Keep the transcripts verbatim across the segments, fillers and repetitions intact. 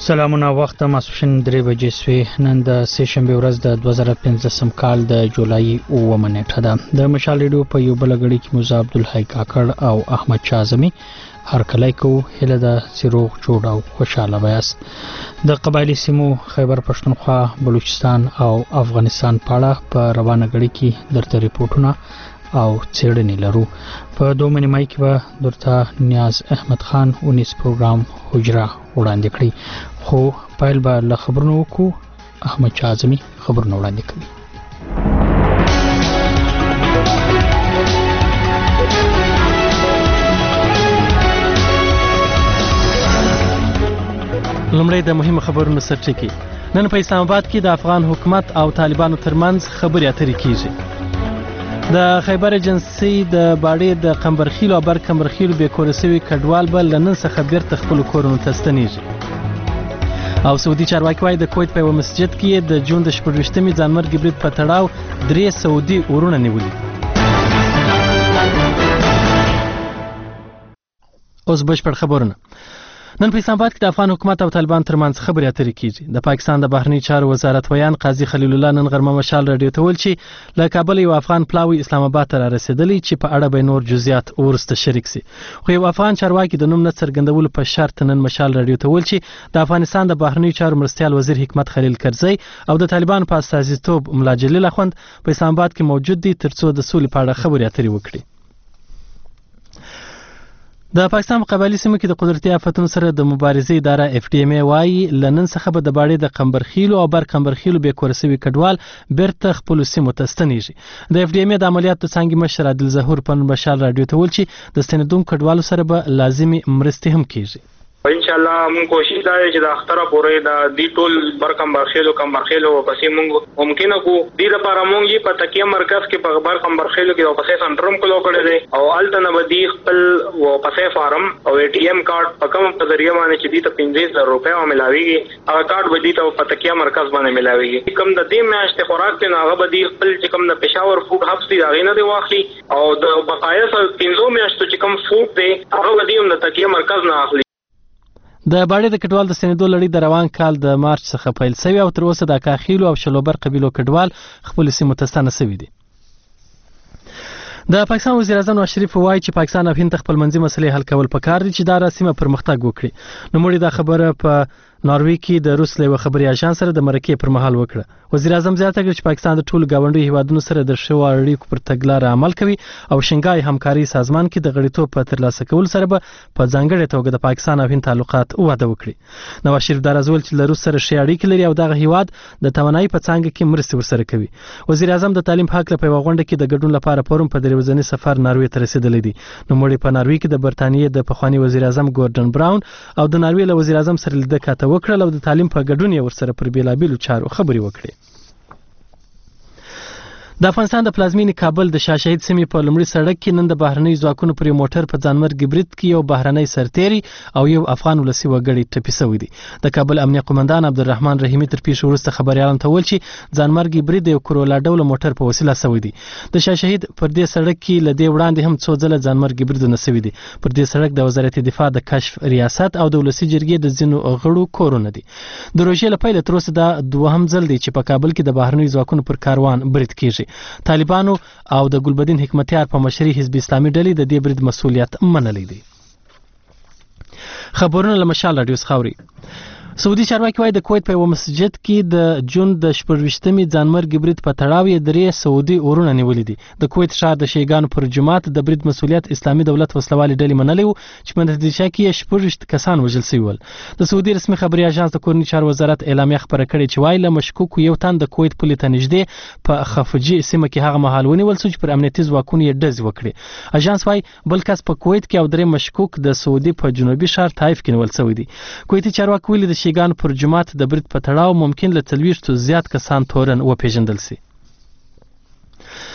سلامونه وخت ماسپښین درې بجې سوې. نن د سه شنبې ورځ د دوه زره پنځلسم کال د جولای اوومه نیټه ده. د مشال ریډیو په یو بل غړي کې موسی عبدالحی کاکړ او احمد شاه اعظمي هر کله کو هله د سیروغ جوړ او خوشاله بیاست. د قبایلی سیمو خیبر پښتونخوا، بلوچستان او افغانستان په اړه په روانه غړي کې درته ریپورتونه او څېړنې لرو. په دوه نیمه کې به درته نیاز احمد خان اونیس پروګرام حجره وړاندې کړي، خو پیل به له خبرونو وکړو. احمد شاه اعظمي خبرونه وړاندې کوي. لومړی د مهمو خبرونو سرټکی. نن په اسلام آباد کې د افغان حکومت او طالبانو ترمنځ خبرې اترې کیږي. د خیبر ایجنسي د باډې د قمبرخیلو او بر قمبرخیلو بې کوره سوي کډوال به له نن څخه بیرته خپلو کورونو ته ستنېږي. او سعودي چارواکي وایي د کویت په یوه مسجد کې د جون د شپږویشتمې ځانمرګي برید په تړاو درې سعودي وروڼه نیولي. اوس بشپړ خبرونه. نن په اسلام آباد کې د افغان حکومت او طالبان ترمنځ خبرې اترې کیږي. د پاکستان د بهرنی چارو وزارت ویان قاضي خلیل الله نن غرمه مشال راډیو ته ویل چې له کابل یو افغان پلاوی اسلام آباد ته رارسېدلی چې په اړه به نور جزئیات وروسته شریک سي. خو یو افغان چارواکي د نوم نه څرګندولو په شرط نن مشال راډیو ته ویل چې د افغانستان د بهرنی چارو مرستیال وزیر حکمت خلیل کرزی او د طالبانو په استازیتوب ملا جلیل اخوند په اسلام آباد کې موجود دي ترڅو د سولې په اړه خبرې اترې وکړي. د پاکستان په قبایلی سیمو کې د قدرتي آفتونو سره د مبارزې اداره اف ډي ام ای وایي له نن څخه به د باډې د قمبرخیلو او بر قمبرخیلو بې کوره سوي کډوال بیرته خپلو سیمو ته ستنېږي. د اف ډي ام ای د عملیاتو څانګې مشر عادل ظهور په مشال راډیو ته ویل چې د ستنېدونکو کډوالو سره به لازمي مرستې هم کیږي. ان شاء الله مون کوشش دا چې د اختره پورې د دې ټول برکم برخېلو کم برخېلو پسې مونږ ممکنه کو دې لپاره مونږ یې په تکیه مرکز کې په برکم برخېلو کې پسې سنټرم کلو کړی دی او الته نه بدی خپل و پسې فارم او ای ټي ایم کارت په کوم په ذریعہ باندې چې دې ته پنځه زره روپیا ملاويږي هغه کارت بدی ته په تکیه مرکز باندې ملاويږي. کوم د دې میاشتې خوراک ته هغه بدی خپل چې کوم د پېښور فوډ هبس دی هغه نه دی واخلي او د بقایا سره پنځه میاشتو چې کوم فوډ دی هغه بدی هم د تکیه مرکز نه اخلي. د باډې د کډوال د ستنېدو لړۍ د روان کال د مارچ څخه پیل شوې او تر اوسه د کاخیلو او شلوبر قبیلو کډوال خپل سیمو ته ستانه شوي دي. د پاکستان وزیر اعظم نواز شریف وایي چې پاکستان او هند خپل منځي مسلې حل کول پکار دي چې دا سیمه پرمختګ وکړي. نوموړي دا خبره په ناروی کې د روس له خبري اژانس سره د مرکې پر مهال وکړه. وزیر اعظم زیاته کړه چې پاکستان د ټولو ګاونډي هیوادونو سره د ښو اړیکو پر تګلارې عمل کوي او شنګای همکاري سازمان کې د غړیتوب په ترلاسه کول سره به په ځانګړې توګه د پاکستان او هند تعلقات وده وکړي. نواز شریف دا راځول چې له روس سره ښې اړیکې لري او دغه هیواد د توانایي په څانګه کې مرستې ورسره کوي. وزیر اعظم د تعلیم حق لپاره په غونډه کې د ګډون لپاره فورم په دریوځنی سفر ناروی ته رسیدلی دی. نوموړي په ناروی کې د برتانیې د پخوانی وزیر اعظم ګوردن براون او د ناروی له وزیر اعظم سره لیدنه کاته وکړه او د تعلیم په ګډون یې ورسره پر بیلابیلو چارو خبرې وکړي. د افغانستان د پلازمینې کابل د شاه شهید سیمې په لومړي سړک کې نن د بهرنۍ ځواکونو پر موټر په ځانمرګي برید کې یو بهرنۍ سرتیری او یو افغان ولسي وګړی ټپي شوی دی. د کابل امنیه قومندان عبدالرحمن رحیمي تر پیښې وروسته خبریالانو ته وویل چې ځانمرګي برید د یو کرولا ډوله موټر په وسیله شوی دی. د شاه شهید پر دې سړک کې له دې وړاندې هم څو ځله ځانمرګي بریدونه شوي دي. پر دې سړک د وزارت دفاع د کشف ریاست او د ولسي جرګې د ځینو غړو کورونه دي. د روژې له پیله تر اوسه دا دوهم ځل دی چې په کابل کې د بهرنیو ځواکونو پر کاروان برید کیږي. طالبان او د ګلبدین حکمتیار په مشرۍ حزب اسلامي ډلې د دې برید مسؤلیت منلی دی. خبرونه له مشال راډیو څخه اوري. سعودي چارواکي وایي د کویت په یوه مسجد کې د جون د شپږویشتمې ځانمرګي برید په تړاو یې درې سعودي وروڼه نیولي دي. د کویت ښار د شیګانو پر جومات د برید مسؤلیت اسلامي دولت وسلوالې ډلې منلی و چې په نتیجه کې یې شپږویشت کسان وژل شوي ول. د سعودي رسمي خبري اژانس د کورني چارو وزارت اعلامیه خپره کړې چې وایي له مشکوکو یو تن د کویت پولې ته نږدې په خفجي سیمه کې هغه مهال ونیول شو چې پر امنیتي ځواکونو یې ډزې وکړې. اژانس وایي بل کس په کویت کې او درې مشکوک د سعودي په جنوبي ښار طایف کې نیول شوی دي. کویتي چارواکي ویلي د شیګانو پر جومات د برید په تړاو ممکن له څلوېښتو زیات کسان تورن وپېژندل شي.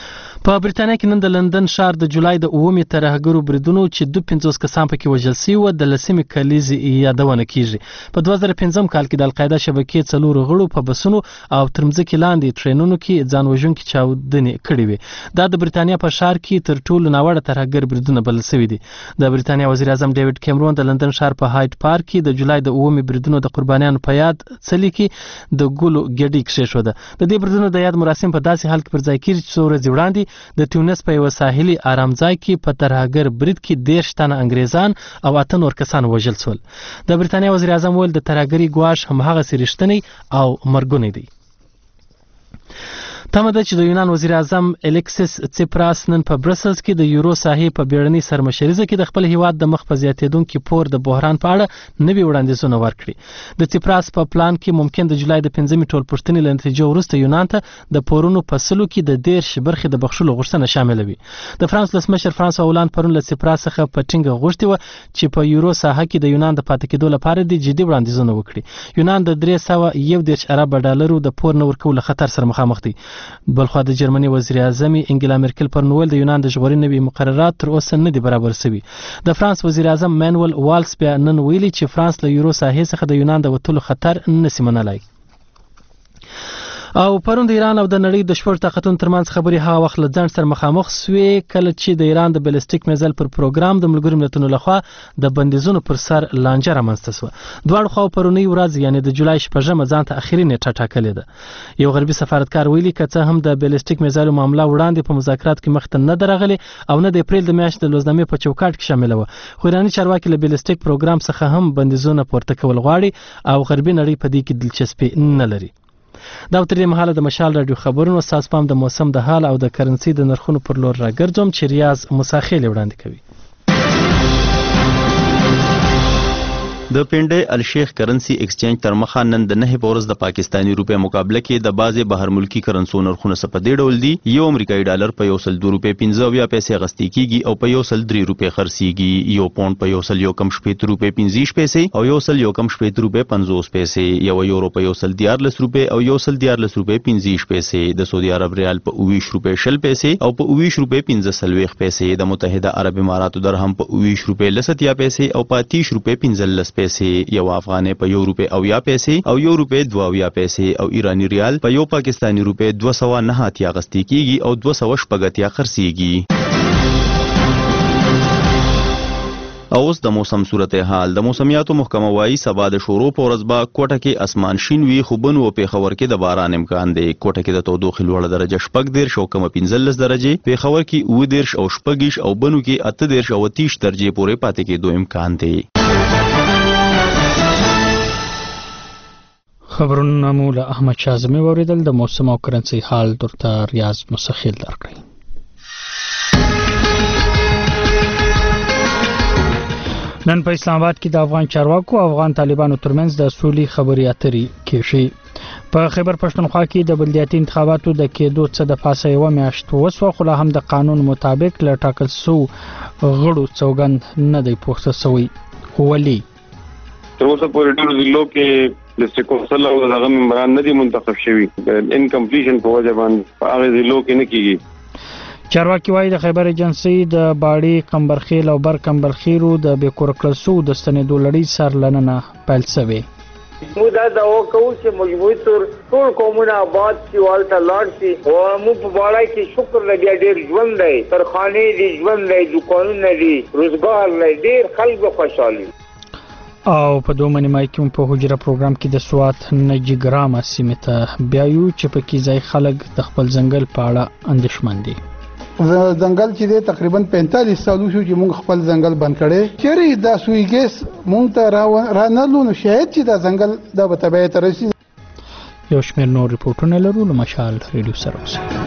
په بریتانیا کې نن د لندن ښار د جولای د اوومې ترهګرو بریدونو چې دوه پنځوس کسان پکې وژل شوي وو د لسمې کلیزې یادونه کیږي. په دوه زره پنځم کال کې د القاعده شبکې څلورو غړو په بسونو او تر مځکې لاندې ټرینونو کې ځان وژونکي چاودنې کړې وې. دا د بریتانیا په ښار کې تر ټولو ناوړه ترهګر بریدونه بلل شوي دي. د بریتانیا وزیر اعظم ډیوډ کیمرون د لندن ښار په هایټ پارک کې د جولای د اوومې بریدونو د قربانیانو په یاد څلي کې د ګلو ګډۍ کښېښوده. د دې بریدونو د یاد مراسم په داسې حال کې پر ځای کېږي چې څو ورځې وړاندې د ټیونس په یوه ساحلي آرام ځای کې په ترهګر برید کې دېرش تنه انګریزان او اته نور کسان وژل شول. د بریتانیا وزیر اعظم وویل د ترهګرۍ ګواښ هماغسې رښتینی او مرګونی دی. تمه ده چې د یونان وزیر اعظم الیکسیس سیپراس نن په برسلز کې د یورو ساحې په بیړنۍ سرمشریزه کې د خپل هیواد د مخ په زیاتېدونکي پور د بحران په اړه نوي وړاندیزونه ورکړي. د سیپراس په پلان کې ممکن د جولای د پنځمې ټولپوښتنې له نتیجو وروسته یونان ته د پورونو په سلو کې د دېرش برخې د بخښلو غوښتنه شامله وي. د فرانس ولسمشر فرانسوا هولانډ پرون له سیپراس څخه په ټینګه غوښتې وه چې په یورو ساحه کې د یونان د پاتې کېدو لپاره د جدي وړاندیزونه وکړي. یونان د درې سوه یو دېرش اربه ډالرو د پور نه ورکولو خطر سره مخامخ دی. بلخوا د جرمني وزیر اعظم انګلا مرکل پر نوول د یونان د ژغورنې نوي مقررات تر اوسه نه دي برابر شوي. د فرانس وزیر اعظم مانویل والس بیا نن ویلي چې فرانس له یورو ساحې څخه د یونان د وتلو خطر نشي منلای. او پرون د ایران او د نړۍ د شپږ طاقتونو ترمنځ خبرې هغه وخت له ځنډ سره مخامخ سوې کله چې د ایران د بلیسټیک میزایل پر پروګرام د ملګرو ملتونو لخوا د بندیزونو پر سر لانجه رامنځته شوه. دواړو خواو پرونۍ ورځ یعنې د جولای شپږمه ځان ته اخري نیټه ټاکلې ده. یو غربي سفارتکار ویلي که څه هم د بلیسټیک میزایلو معامله وړاندې په مذاکراتو کې مخته نه ده راغلې او نه د اپریل د میاشتې د لوزنامې په چوکاټ کې شامله وه، خو ایراني چارواکي له بلیسټیک پروګرام څخه هم بندیزونه پورته کول غواړي او غربي نړۍ په دې کې دلچسپي نه لري. دا تر دې مهاله د مشال راډیو خبرونو ستاسو پام د موسم د حال او د کرنسي د نرخونو پر لور راګرځوم چې ریاض مساخیل وړاندې کوي. د پنډۍ الشیخ کرنسی ایکسچینج تر مخه نن د نه په ورځ د پاکستاني روپیا مقابله کې د بعضې بهر ملکي کرنسو نرخونه څه په دې ډول دي. یو امریکایي ډالر په یو سل دوه روپۍ پنځه اویا پیسې اخیستل کېږي او په یو سل درې روپۍ خرڅېږي. یو پونډ په یو سل یو کم شپېته روپۍ پنځه ویشت پیسې او یو سل یو کم شپېته روپۍ پنځوس پیسې. یو یورو په یو سل دیارلس روپۍ او یو سل دیارلس روپۍ پنځه ویشت پیسې. د سعودي عرب ریال په اوه ویشت روپۍ شل پیسې او په اوه ویشت روپۍ پنځه څلوېښت پیسې. د متحده عرب اماراتو درهم په اوه ویشت روپۍ لس اتیا پیسې او په اته ویشت روپۍ پنځلس پیسې. یو افغانۍ په یو روپۍ اویا پیسې او یو روپۍ دوه اویا پیسې او ایرانی ریال په یو پاکستانی روپۍ دوه سوه نهه اتیا اخیستل کېږي او دوه سوه شپږ اتیا خرڅېږي. او اوس د موسم صورتحال. د موسمیاتو محکمه وایي سبا د شورو په ورځ به کوټه کې اسمان شین وي خو بن و پېښور کې د باران امکان دی. کوټه کې د تودوخې لوړه درجه شپږ دېرش او کمه پنځلس درجې، پېښور کې اوه دېرش او شپږ ویشت او بنو کې اته دېرش او اته ویشت درجې پورې پاتې کېدو امکان دی. خبرونه مو له احمد شازمي واوریدل. د موسم او کرنسي حال درته ریاض مسخیل درکړي. نن په اسلام آباد کې د افغان چارواکو او افغان طالبانو ترمنځ د سولې خبرې اترې کېږي. په خیبر پښتونخوا کې د بلدیاتي انتخاباتو د کېدو څه د پاسه یوه میاشت وسوه خو لا هم د قانون مطابق له ټاکل شوو غړو سوګند نه دی پوښته شوی. خو ولې تر اوسه پورې ټولو ضلعو کې ډسټرکټ کونسل او دغه ممبران نه دي منتخب شوي. انکمپلیشن په وجه باندې په هغې ضلعو کې نه کېږي. چارواکي وایي د خیبر ایجنسۍ د باړې کمبرخیل او بر کمبرخیرو د بې کوره کړل شوو د ستنېدو لړۍ سر لننه پیل شوې. موږ دا دعوا کوو چې مجموعي طور ټول قومونه آباد شي او هلته لاړ شي. موږ په باړی کې شکر دی بیا ډېر ژوند دی، ترخانې دي، ژوند دی، دوکانونه دي، روزګار دی، ډېر خلک خوشحالي. او په دوه منیمای کې په حجره پروګرام کې د سوات نجګرامه سیمې ته بیایو چې پکې ځای خلک د خپل ځنګل په اړه اندېښمن دي. ځنګل چې دی تقریبا پینتالیس سالو شو چې موږ خپل ځنګل بند کړی. چیرې دا سوی ګیس موږ ته را نه لو نو شاید چې دا ځنګل دا به تبعیه ته رسي. یو شمېر نور ریپورټونه لرو له مشال ریډیو سره اوسئ.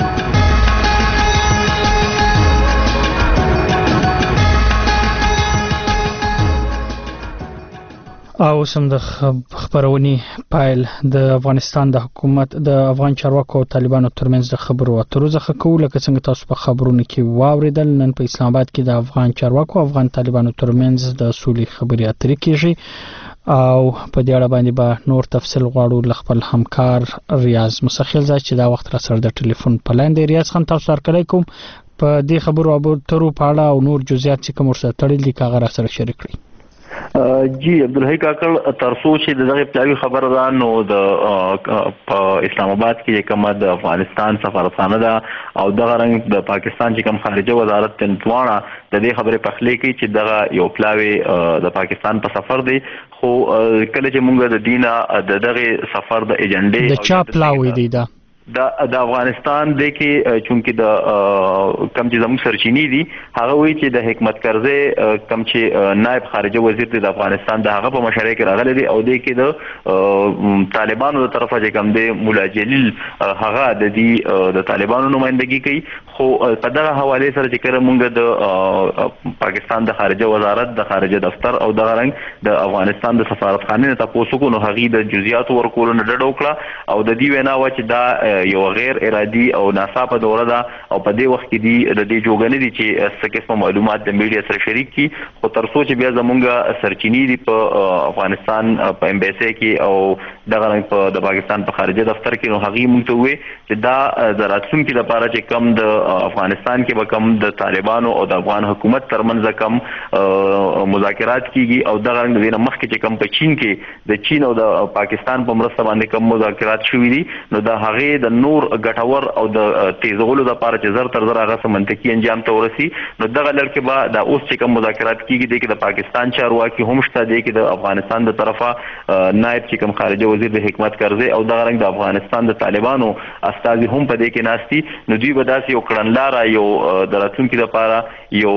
او سم د خبرونې پایل د افغانستان د حکومت د افغان چارواکو او طالبانو ترمنځ د خبرو اترو څخه کوو. لکه څنګه تاسو په خبرونو کې واوریدل نن په اسلام آباد کې د افغان چارواکو او افغان طالبانو ترمنځ د سولې خبرې اترې کېږي او په دې اړه باندې به نور تفصیل غواړو ل خپل همکار ریاض مسخیل زای چې دا وخت را سره د ټلیفون په لاین دی. ریاض خان تاسو سره کوم په دې خبرو او ترو په اړه او نور جزئیات چې کوم سره تړل دي کاغه را سره شریک کړئ. جی عبدالحی کاکړ ترڅو چې دغه پلاوی خبره ده نو د اسلام آباد کې کومه د افغانستان سفارتخانه ده او دغه رنګ د پاکستان چې کوم خارجه وزارت تنتوانا د دې خبرې پخلی کوي چې دغه یو پلاوی د پاکستان په سفر دی خو کله چې موږ د دینه د دغه سفر د ایجنډې د چا پلاوی دی دا د د افغانستان د کې چونکی د کم چې زموږ سرچینی دي هغه وی چې د حکمت کرزه کم چې نائب خارجه وزیر د افغانستان د هغه په مشرۍ کې راغلي دي او د کې د طالبانو د طرفه چې کم دی مولا جلیل هغه د دې د طالبانو نمائندګي کوي خو په دغه حواله سره چې کړه مونږ د پاکستان د خارجه وزارت د خارجه دفتر او د رنګ د افغانستان د سفارتخانه ته تاسو کو نو هغه د جزئیات ورکول نه ډډ وکړه او د دې وینا و چې دا یو غیر ارادي او ناصافه دوره ده او په دې وخت کې دی د دې جوګنې دي چې څه قسم معلومات د میډیا سره شریک کی خو تر څو چې بیا زمونږ سرچینی دي په افغانستان په امبیسي کې او دغه رنګ په د پاکستان په خارجه دفتر کې نو هغه مونږ ته وې چې دا زراتون کې لپاره چې کم د افغانستان کې به کم د طالبانو او د افغان حکومت ترمنځ کم مذاکرات کیږي او دغه رنګ د مخکې چې کم په چین کې د چین او د پاکستان په مرسته باندې کم مذاکرات شوې دي نو دا هغه د نور ګټور او د تیزولو لپاره چې زر تر زر هغه منطقي انجام ته ورسي نو دغه لړ کې به د اوس چې کوم مذاکرات کیږي د کې د پاکستان چارواکي هم شته دي کې د افغانستان د طرفه نائب چې کوم خارجه وزیر د حکمت کرزه او دغه رنګ د افغانستان د طالبانو استازي هم په دې کې ناشتي نو دوی به داسې یو کړنلار یو د راتلونکو لپاره یو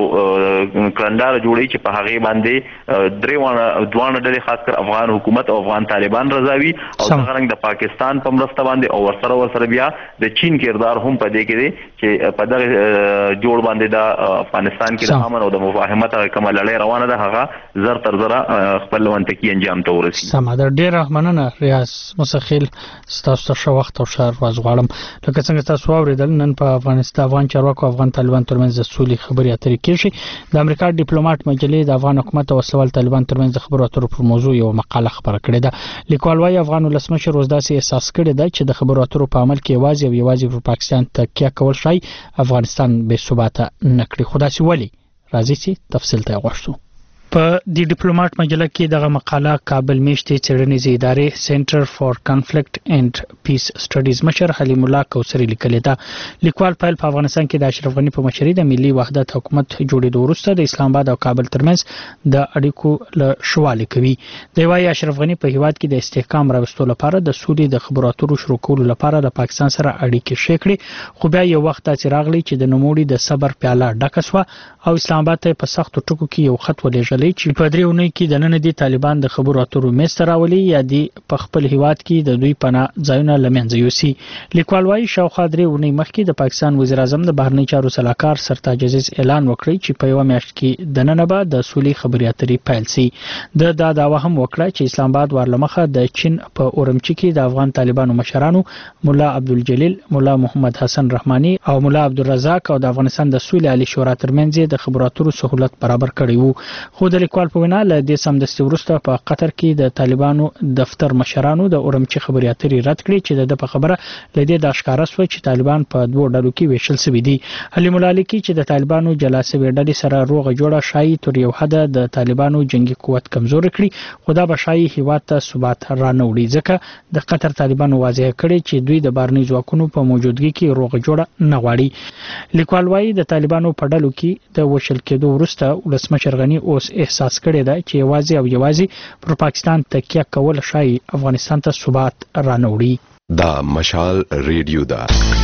کړنلار جوړي چې په هغه باندې درې وانه دوه ډلې خاص کر افغان حکومت او افغان طالبان رضاوي او دغه رنګ د پاکستان په مرسته باندې او ورسره ورسره بیا د چین کردار هم په دې کې دی چې په دغه جوړ باندې د افغانستان کې د امن او د مفاهمت کومه لړۍ روانه ده هغه زر تر زر خپل منطقي انجام ته ورسي. سم ده ډېر مننه ریاض مسخیل ستاسو ته وخت او شهر واز غواړم لکه څنګه تاسو اوریدل نن په افغانستان افغان چارواکو افغان طالبان ترمنځ د سولې خبرې اترې کیږي. د امریکا ډیپلوماټ مجلې د افغان حکومت او وسلوال طالبان ترمنځ د خبرو اترو پر موضوع یو مقاله خبره کړې ده. لیکوال وايي افغان ولسمشر روز داسې احساس کړی دی چې د خبرو اترو په عمل کې یوازې او یوازې پر پاکستان تکیه کول شي افغانستان بې ثباته نکړي. خو داسې ولې راځي چې تفصیل ته غوښتو. په د ډیپلوماټ مجله کې دغه مقاله کابل میشتې څېړنیزې ادارې سنټر فار کنفلیکټ اینڈ پیس سټډیز مشر حلیم الله کوثری لیکلې ده. لیکوال په افغانستان کې د اشرف غنی په مشرۍ د ملي وحدت حکومت جوړېدو وروسته د اسلام آباد او کابل ترمنځ د اړیکو له شواله کوي. د وايي اشرف غنی په هیواد کې د استحکام راوستلو لپاره د سولې د خبرو اترو شروع کولو لپاره د پاکستان سره اړیکې شکړي خو بیا یو وخت چې راغلی چې د نوموړي د صبر پیاله ډکه شوه او اسلام آباد ته په سختو ټکو کې یو خط ولېږل چې په درې اونۍ کې د نن دي طالبان د خبرو اترو میسته راولي یا دي په خپل هیواد کې د دوی پناه ځایونه لمنځه یوسي. لیکوال وايي شاوخوا درې اونۍ مخکې د پاکستان وزیر اعظم د بهرنی چارو سلاکار سرتاج عزیز اعلان وکړی چې په یو میاشت کې د نن به د سولې خبرې اترې پیل سي. د دا داوا هم وکړه چې اسلام آباد ورلمخه د چین په اورمچي کې د افغان طالبانو مشرانو مولا عبدالجلیل مولا محمد حسن رحماني او مولا عبدالرزاق او د افغانستان د سولې عالی شورا ترمنځ د خبرو اترو سہولت برابر کړی وو. خو د لیکوال په وینا له دې سمدستي وروسته په قطر کې د طالبانو دفتر مشرانو د اورمچي خبرې اترې رد کړې چې د په خبره لدې د اشکاره سو چې طالبان په دوه ډلو کې ویشل شوي دي. حلیم الله لیکي چې د طالبانو جلا شوی ډلې سره روغه جوړه شای تر یو حد د طالبانو جنگي قوت کمزور کړي خو دا به شای هیواد ته ثبات را نه وړي ځکه د قطر طالبانو واضح کړي چې دوی د بارني ځواکونو په موجودګي کې روغه جوړه نه غواړي. لیکوال وايي د طالبانو په ډلو کې د وشل کېدو وروسته ولسمشر غنی اوس احساس کړی دی چې یوازې او یوازې پر پاکستان تکیه کول شای افغانستان ته ثبات رانوړي. دا مشال ریډیو دا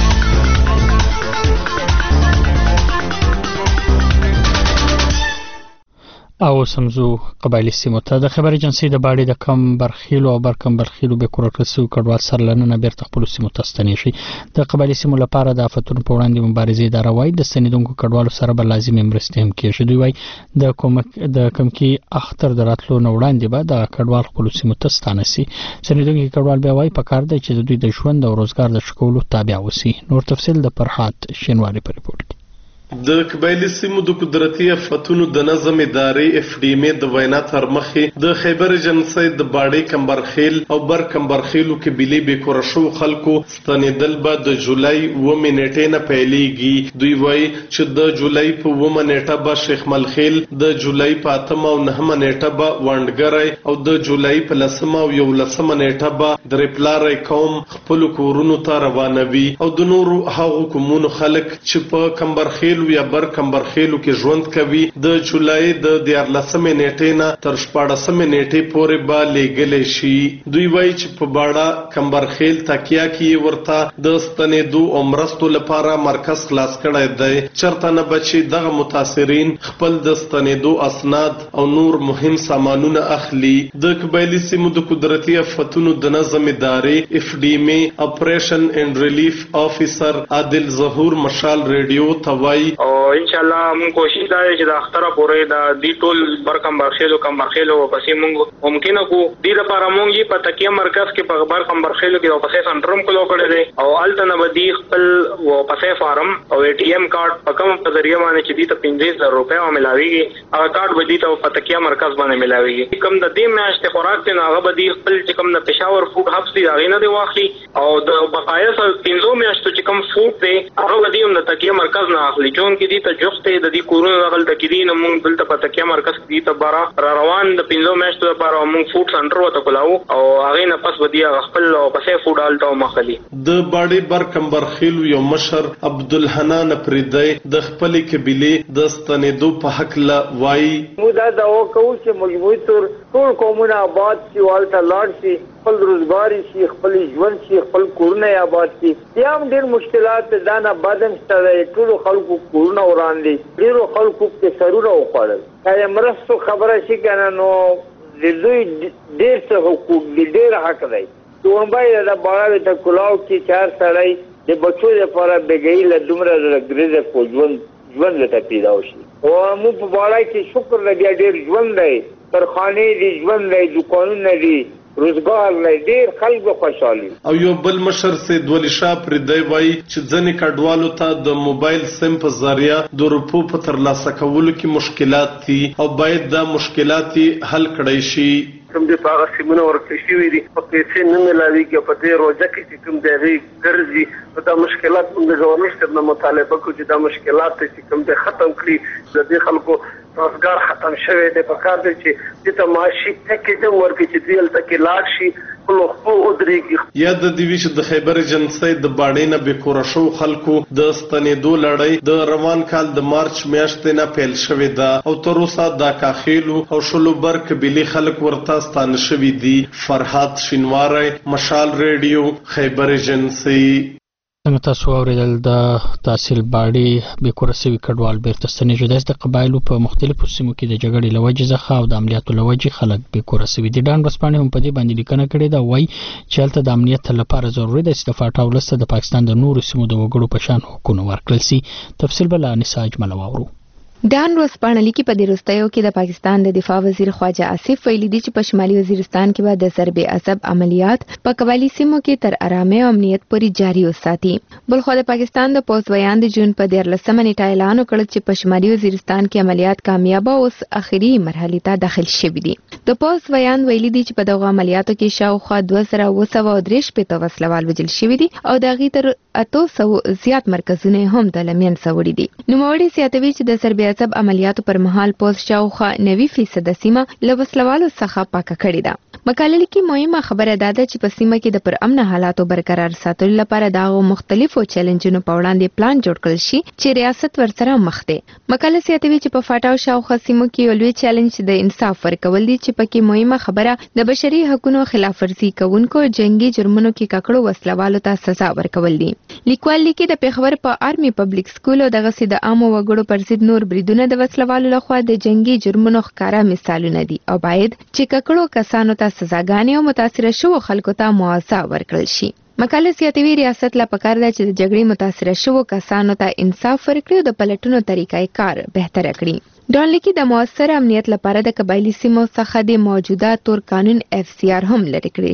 او سمزو قبایلی سیمو ته د خبر ایجنسی د باړې د کم برخیلو او برکم برخیلو به کورټسو کډوال سرلنه بیرته خپل سیمو ته ستنې شي. د قبایلی سیمو لپاره د آفتونو په وړاندې مبارزې اداره وايي د ستنیدونکو کډوالو سره به لازمي مرستې هم کیږي. دوی وايي د کومک د کمکی اختر دراتلو نه وړاندې به د کډوال خپل سیمو ته ستانه شي. ستنیدونکو کډوال به وايي په کار دی چې د دوی د ژوند او روزګار د شکولو تابع وسی. نور تفصیل د فرحات شینواری په ریپورت کې. د قبایلی سیمو د قدرتي آفتونو د نظم ادارې اف ډي ام د وینا تر مخې د خیبر ایجنسۍ د باړې کمبرخیل او بر کمبرخیلو کې بلی به کور شو خلکو ستنیدل به د جولای و منټې نه پیلېږي. دوی وایي چې د جولای په و منټه به شیخ ملخیل، د جولای په اتم او نهم منټه به وانډګری او د جولای په لسم او یولسم منټه به درپلاري قوم خپل کورونو ته روانوي او د نورو هغو کومونو خلک چې په کمبرخیل یا بر کمبرخیلو کې ژوند کوي د جولای د دیارلسمې نیټې نه تر شپاړسمې نیټې پورې به لیږلی شي. دوی وایي چې په باړه کمبرخیل تکیه کې ورته د ستنېدو او مرستو لپاره مرکز خلاص کړی دی. چرته نه به چې دغه متاثرین خپل د ستنېدو اسناد او نور مهم سامانونه اخلي. د قبایلي سیمو د قدرتي آفتونو د نظم ادارې اف ډي ام اپریشن اینڈ ریلیف افیسر عادل ظهور مشال ریډیو ته وایي او ان شاء الله موږ کوشش دا چې د اختره پورې د دې ټول برکم برخېلو کم برخېلو پسې موږ ممکنه کو دې لپاره موږ یې په تکیه مرکز کې په برکم برخېلو کې او پسې سنټرم کولو کړی دی او الته نه بدی خپل او پسې فارم او ای ټي ایم کارت په کوم په ذریعہ باندې چې دې ته پنځه زره روپیا او ملاويږي هغه کارت بدی ته په تکیه مرکز باندې ملاويږي. کوم د دې میاشتې خوراک ته هغه بدی خپل چې کوم د پېښور فوډ هبس دی هغه نه دی واخلي او د بقایا سره پنځه میاشتو چې کوم فوډ دی هغه بدی هم د تکیه مرکز نه اخلي. جون کې دي ته جوخته د دې کورونو غل د کې دي نو موږ دلته په تکیه مرکز کې دي ته بارا را روان د پنځو میاشتو لپاره موږ فوډ سنټر وته کولاو او هغه نه پس ودی خپل او پسې فوډ آلته مخلي. د باړې بر کمبرخیل یو مشر عبدالحنان پریدی د خپل قبيله د ستنېدو په حق لا وایي موږ دا دا وکړو چې مجبور تر ټول قومونه آباد شي والته لاړ شي خپل روزګار شي خپل ژوند شي خپل کورونه آباد شي. بیا هم ډېر مشکلات دا نه بعدم شته ټول خلکو کورونه وران دي ډېرو خلکو کې سرونه وخوړل. دا مرستو خبره شي کنه نو د دوی ډېر څه حقوق دي ډېر حق دی. دومبای دا باړه د کلاو کې چار سړی د بچو لپاره بګی له دومره لګریزه کو ژوند ژوند ته پیدا وشي او موږ په باړه کې شکر لګیا ډېر ژوند دی ترخانې دي ژوند دی دکانونه دي روزګار لري ډېر خلک خوشحالي. او یو بل مشر سید ولی شاه پریدی وایي چې ځنې کډوالو ته د موبایل سیم په ذریعہ د روپو په ترلاسه کولو کې مشکلات دي او باید دا مشکلات حل کړی شي. کوم د پاغه سیمونه ورکړي شوی دي په پیسې نه ملاويږي په دې روزه کې کوم دی ګرځي دا مشکلات د گورنمنت څخه مطالبه کوي چې دا مشکلات چې کوم دی ختم کړي د دې خلکو روزګار ختم شوی دی په کار دی چې د معاشي پکې د ورکړي چې دیل تکي لاړ شي خو خو ودرېږي. یا د دیویش د خیبر ایجنسۍ د باړې نه به کور شو خلکو د ستنېدو لړۍ د روان کال د مارچ میاشتې نه پیل شوې ده او تر اوسه د کاخیلو او شلوبر قبيلي خلک ورته ستانه شوي دي. فرحات شینواری مشال ریډیو خیبر ایجنسۍ. څنګه تاسو اوریدل د تحصیل باړې به کور سوي کډوال بیرته ستنېږي د قبایلو په مختلفو سیمو کې د جګړې لوجې ځخه او د عملیاتو لوجې خلک به کور سوي دي. ډان بسپانې هم په دې باندې لیکنه کړې ده وایي چې هلته د امنیت لپاره ضروري ده چې د فاټا ولسته د پاکستان د نورو سیمو د وګړو په شان حقونه ورکړل سي. تفصیل به له انیسا اجمل واورو. ډان ورځپاڼه لیکي په دې وروستیو کې د پاکستان د دفاع وزیر خواجه آصف ویلي دي چې په شمالي وزیرستان کې به د ضرب عصب عملیات په قبایلي سیمو کې تر آرامۍ او امنیت پورې جاري وساتي. بلخو د پاکستان د پوځ ویان د جون په دیارلسمه نیټه اعلان وکړ چې په شمالي وزیرستان کې عملیات کامیابه اوس اخري مرحلې ته داخل شوي دي. د پوځ ویان ویلي دي چې په دغه عملیاتو کې شاوخوا دوه زره اوه سوه درې شپېته وسلوال وژل شوي دي او د هغې تر اتو سوو زیات مرکزونه هم د له منځه وړي دي. نوموړي زیاتوي چې د ضرب عصب عملیاتو پر مهال پوځ شاوخوا نوي فیصده سیمه له وسلوالو څخه پاکه کړې ده. مقاله کې مهمه خبره ده چې په سیمه کې د پر امن حالاتو برقرار ساتلو لپاره د مختلفو چیلنجونو په وړاندې پلان جوړ کړل شي چې ریاست ورسره مخ ده. مقاله زیاتوي چې په فاټا او شاوخوا سیمو کې یو لوی چیلنج د انصاف ورکول دي چې پکې مهمه خبره د بشري حقوقو خلاف ورزي کوونکو جنگي جرمونو کې ککړو وسلوالو ته سزا ورکول دي. لیکوال لیکي د پیښور په آرمي پبلک سکول او دغه سي د عامو وګړو پر ضد نور بریدونه د وسلوالو لخوا د جنگي جرمونو ښکارا مثالونه دي او باید چې ککړو کسانو ته سزاګانې او متاثره شوو خلکو ته معاوضه ورکړل شي. مقاله زیاتوي ریاست لا پکار ده چې د جګړې متاثره شوو کسانو ته انصاف ورکړي او د پلټونو طریقې کار بهتره کړي. ډان لیکي د موثر امنیت لپاره د قبایلي سیمو څخه د موجوده تور قانون اف سی آر هم لرې کړی شي.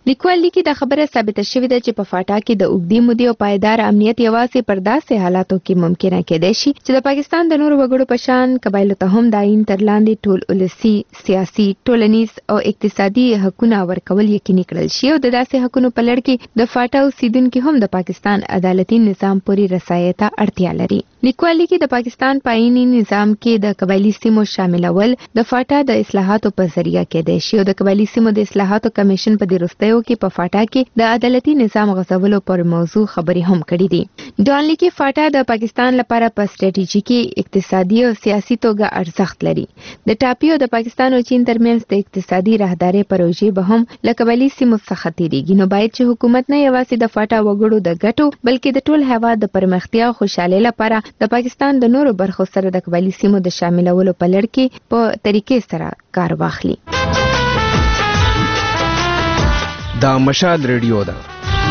لیکوال لیکي دا خبره ثابته شوې ده چې په فاټا کې د اوږدې مودې او پایدار امنیت یوازې پر داسې حالاتو کې ممکنه کېدای شي چې د پاکستان د نورو وګړو په شان قبایلو ته هم د آئین تر لاندې ټول ولسي، سیاسي، ټولنیز او اقتصادي حقونه ورکول یقیني کړل شي او د داسې حقونو په لړ کې د فاټا اوسیدونکي هم د پاکستان عدالتي نظام پورې رسایۍ ته اړتیا لري. لیکوال لیکي د پاکستان په آئینی نظام کې د قبایلي سیمو شاملول د فاټا د اصلاحاتو په ذریعہ کېدای شي او د قبایلي سیمو د اصلاحاتو کمیشن په دې وروستیو کې په فاټا کې د عدالتي نظام غځولو پر موضوع خبرې هم کړې دي. ډان لیکي فاټا د پاکستان لپاره په سټریټیژیکي، اقتصادي او سیاسي توګه ارزښت لري. د ټاپي او د پاکستان او چین ترمنځ د اقتصادي راهدارۍ پروژې به هم له قبایلي سیمو څخه تیریږي. نو باید چې حکومت نه یوازې د فاټا وګړو د ګټو بلکې د ټول هیواد د پرمختیا او خوشحالۍ لپاره د پاکستان د نورو برخو سره د قبایلي سیمو د شاملولو په لړ کې په طریقې سره کار واخلي. دا مشال ریډیو ده.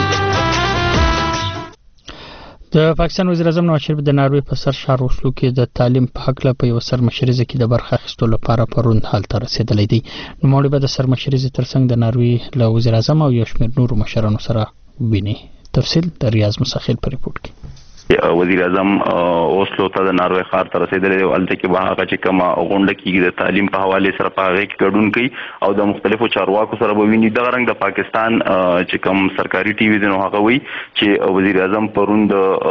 د پاکستان وزیر اعظم نواز شریف د ناروې په سر ښار اوسلو کې د تعلیم په هکله په یو سرمشریزه کې د برخه اخیستو لپاره پرون هلته رسېدلی دی. نوموړي به د سرمشریزې ترڅنګ د ناروې له وزیر اعظم او یو شمېر نورو مشرانو سره ویني. تفصیل د ریاض مسخیل په ریپورت کې. وزیر اعظم اوسلو ته د ناروې ښار ته رسېدلی دی او هلته کې به هغه چې کومه غونډه کېږي د تعلیم په حوالې سره په هغې کې ګډون کوي او د مختلفو چارواکو سره به ویني. دغه رنګ د پاکستان چې کوم سرکاري ټي وي دی نو هغه وایي چې وزیر اعظم پرون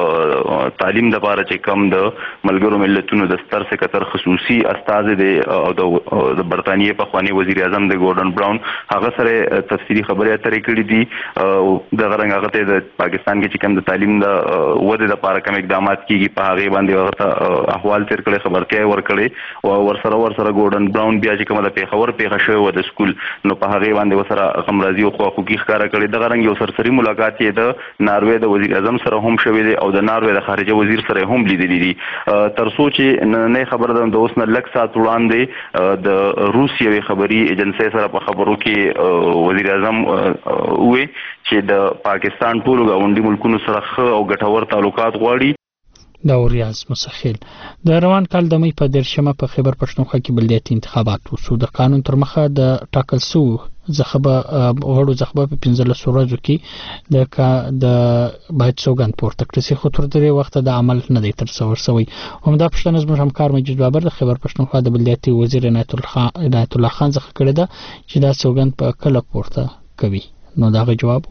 د تعلیم دپاره چې کوم د ملګرو ملتونو د ستر سکتر خصوصي استازی دی او د برطانیې پخوانی وزیر اعظم دی ګورډن براون هغه سره تفصیلي خبرې اترې کړي دي. دغه رنګ هغه ته د پاکستان کې چې کوم د تعلیم د ودې د لپاره کوم اقدامات کیږي په هغه باندې ورته احوال تیر کړي، خبرتیا ورکړي او ورسره ورسره ګورډن براون بیا چې کومه د پیښور پیښه شوې و د سکول نو په هغه باندې ورسره غمرازي او حقوقي ښکارا کړي. دغه رنګ یو سرسري ملاقات یې د ناروې د وزیر اعظم سره هم شوې دی او د ناروې د خارجه وزیر سره هم لیدلې دي. تر څو چې نه خبره ده د اوس نه لږ ساعت وړاندې د روس یوې خبري ایجنسۍ سره په خبرو کې وزیر اعظم وې چې د پاکستان ټولو غونډي ملکونو سره ښه او ګټور تعلقات غواړي. دا ریاض مسخیل. د روان کال د مې په دیرشمه په خیبر پښتونخوا کې بلدیاتي انتخابات وشو. د قانون تر مخه د ټاکل سو زخبه غړو زخبه په پنځلس ورځو کې د د باید سوګند پورته کړي خو تر دې وخت د عمل نه دی تر څور شوی. همدا پښتون زموږ همکار مجید بابر د خیبر پښتونخوا د بلدیاتي وزیر عنایت الله خان عنایت الله خان څخه کړی دا چې دا سوګند په کله پورته کوي. نو دا غي جواب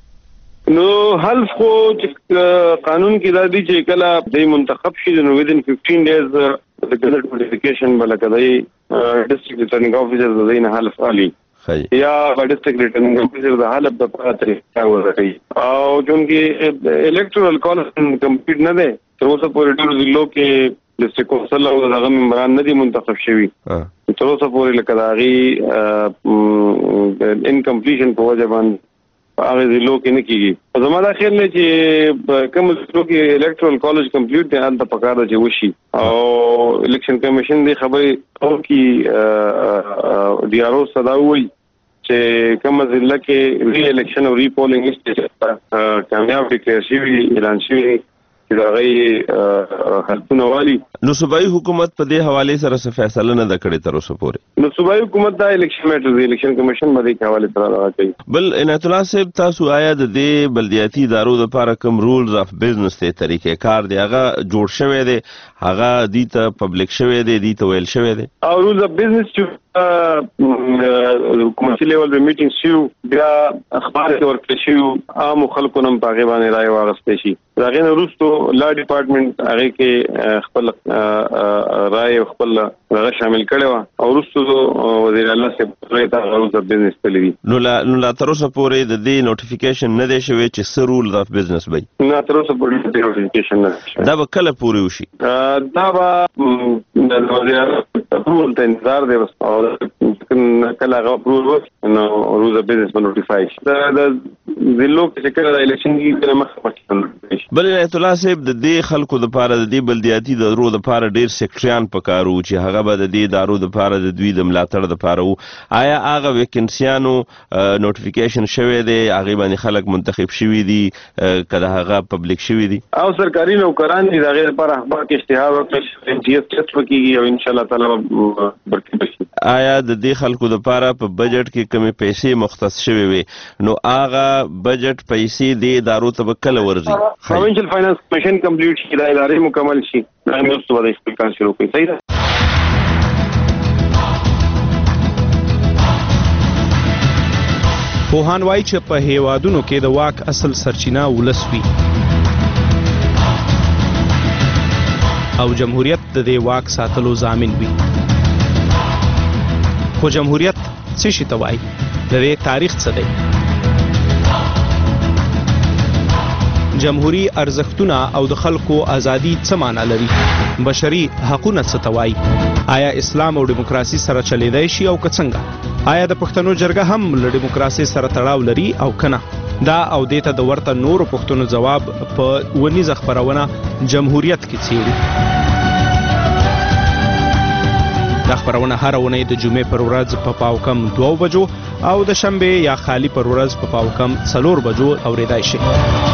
نو حلف خو قانون کې دا دی چې کله د منتخب شي نو within fifteen days د ګذر نوټیفیکیشن بلکدای ډیسټریکټ ریټرنینګ افیسر د دین حلف علی یا ډیسټریکټ ریټرنینګ افیسر د حلف د پاره طریقه ورکړي او چونکه الکټرال کالج کمپلیټ نه ده تر اوسه پورې ټول ضلعو کې ډیسټریکټ کونسل او دغه ممبران نه دي منتخب شوي تر اوسه پورې لکه داغي انکمپلیشن په وجه باندې هغه ضلعو کې نه کیږي. زما دا خیال دی چې کوم ضلعو کې الکټرال کالج کمپلیټ دی هلته پکار دی چې وشي او الیکشن کمیشن دی خبرې او کې ډي ار او صدا وایي چې کوم ضلع کې ری الیکشن او ری پولینګ هیڅ کامیاب ډیکلیئر شوی اعلان شوی دا غي حلفونه والی. نو صوبایي حکومت په دې حواله سره څه فیصله نه کړې تر اوسه پورې. نو صوبایي حکومت دا الیکشن میټر دی الیکشن کمیشن باندې حواله سره راځي. بل عنایت الله صاحب تاسو آیا د دې بلدیاتي ادارو لپاره کوم رولز اف بزنس ته طریقې کار دی هغه جوړ شوی دی هغه دې ته پبلک شوی دی دې ته ویل شوی دی او رولز اف بزنس چې حکومتي لیول د میټینګ شو بیا اخبار ورکړل شو عام خلکو نن په غیبه نه راي واغستې شي داغه وروسته لا ډپارټمنټ هغه کې خپل رائے خپل هغه شامل کړي او وروسته وزیر الله صاحب دا رولز اف بزنس تللی نو لا نو لا تر اوسه پورې د دې نوټیفیکیشن نه دی شوی چې څه رولز اف بزنس وي نه تر اوسه پورې د نوټیفیکیشن نه دا به کله پورې وشي دا به د وزیر اپروول ته انتظار دی او کله هغه اپروول نو رولز اف بزنس نوټیفای شي دا د ضلعو کې کله د الیکشن کې مخه پاتې بل عنایت الله صاحب د دې خلکو دپاره د دې بلدیاتي دارو دپاره ډېر سیکټریان پکار وو چې هغه به د دې دارو دپاره د دوی د ملاتړ دپاره وو. آیا هغه ویکنسیانو نوټیفیکیشن شوی دی، هغې باندې خلک منتخب شوي دي که د هغه پبلیک شوي دي؟ او سرکاري نوکران دي، د هغې لپاره اخبار کې اشتهار وکړي، ام ټي ایس ټیسټ وکړي او انشاءالله تعالی به برکې بشي. آیا د دې خلکو دپاره په بجټ کې کومې پیسې مختص شوې وي نو هغه بجټ پیسې دې ادارو ته به کله ورځي؟ پروینشل فاینانس کمیشن کمپلیټ شي، دا ادارې مکمل شي، هغې وروسته به د خپل کار شروع کړي. صحیح ده. پوهان وایي چې په هیوادونو کې د واک اصل سرچینه ولس وي او جمهوریت د دې واک ساتلو ضامن وي. خو جمهوریت څه شي ته وایي؟ د دې تاریخ څه دی؟ جمهوری ارزښتونه او د خلکو ازادي څه معنا لري؟ بشري حقونه څه ته وایي؟ آیا اسلام او دیموکراسي سره چلیدای شي او که څنګه؟ آیا د پښتنو جرګه هم له دیموکراسي سره تړاو لري او کنه؟ دا او دې ته د ورته نورو پښتنو ځواب په ونیزه خپرونه جمهوریت کې څیړي. دا خپرونه هر اونۍ د جمعې پر ورځ په پاو کم دوه بجو او د شنبې یا خالی پر ورځ په پاو کم څلور بجو اوریدای شي.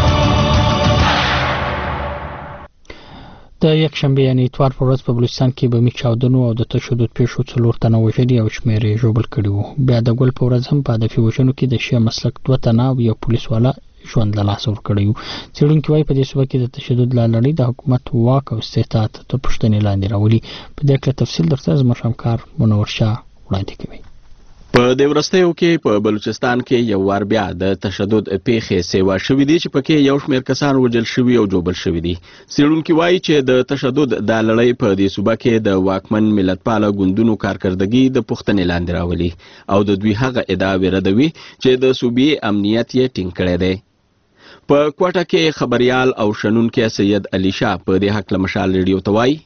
د یکشنبې یعنې اتوار په ورځ په بلوچستان کې بمي چاودنو او د تشدد پیښو څلور تنه وژلي او شمېر یې ژوبل کړي وو. بیا د ګل په ورځ هم په هدفي وژنو کې د شیعه مسلک دوه تنه او یو پولیس والا ژوند له لاسه ورکړی وو. څېړونکي وایي په دې صوبه کې د تشدد له لړۍ د حکومت واک او استطاعت تر پوښتنې لاندې راولي. په دې هکله تفصیل درته زموږ همکار منور شاه وړاندې کوي. په دې وروستیو کې په بلوچستان کې یو وار بیا د تشدد پیښې سیوا شوې دي چې پکې یو شمېر کسان وژل شوي او جوبل شوي دي. څېړونکي وایي چې د تشدد د لړۍ په دې صوبه کې د واکمن ملتپاله ګوندونو کارکردګي د پوښتنې لاندې راولي او د دوی هغه ادعاوې ردوي چې د صوبې امنیت یې ټینګ کړی دی. په کوټه کې خبريال او شنونکي سید علي شاه په دې هکله مشال ریډیو ته وایي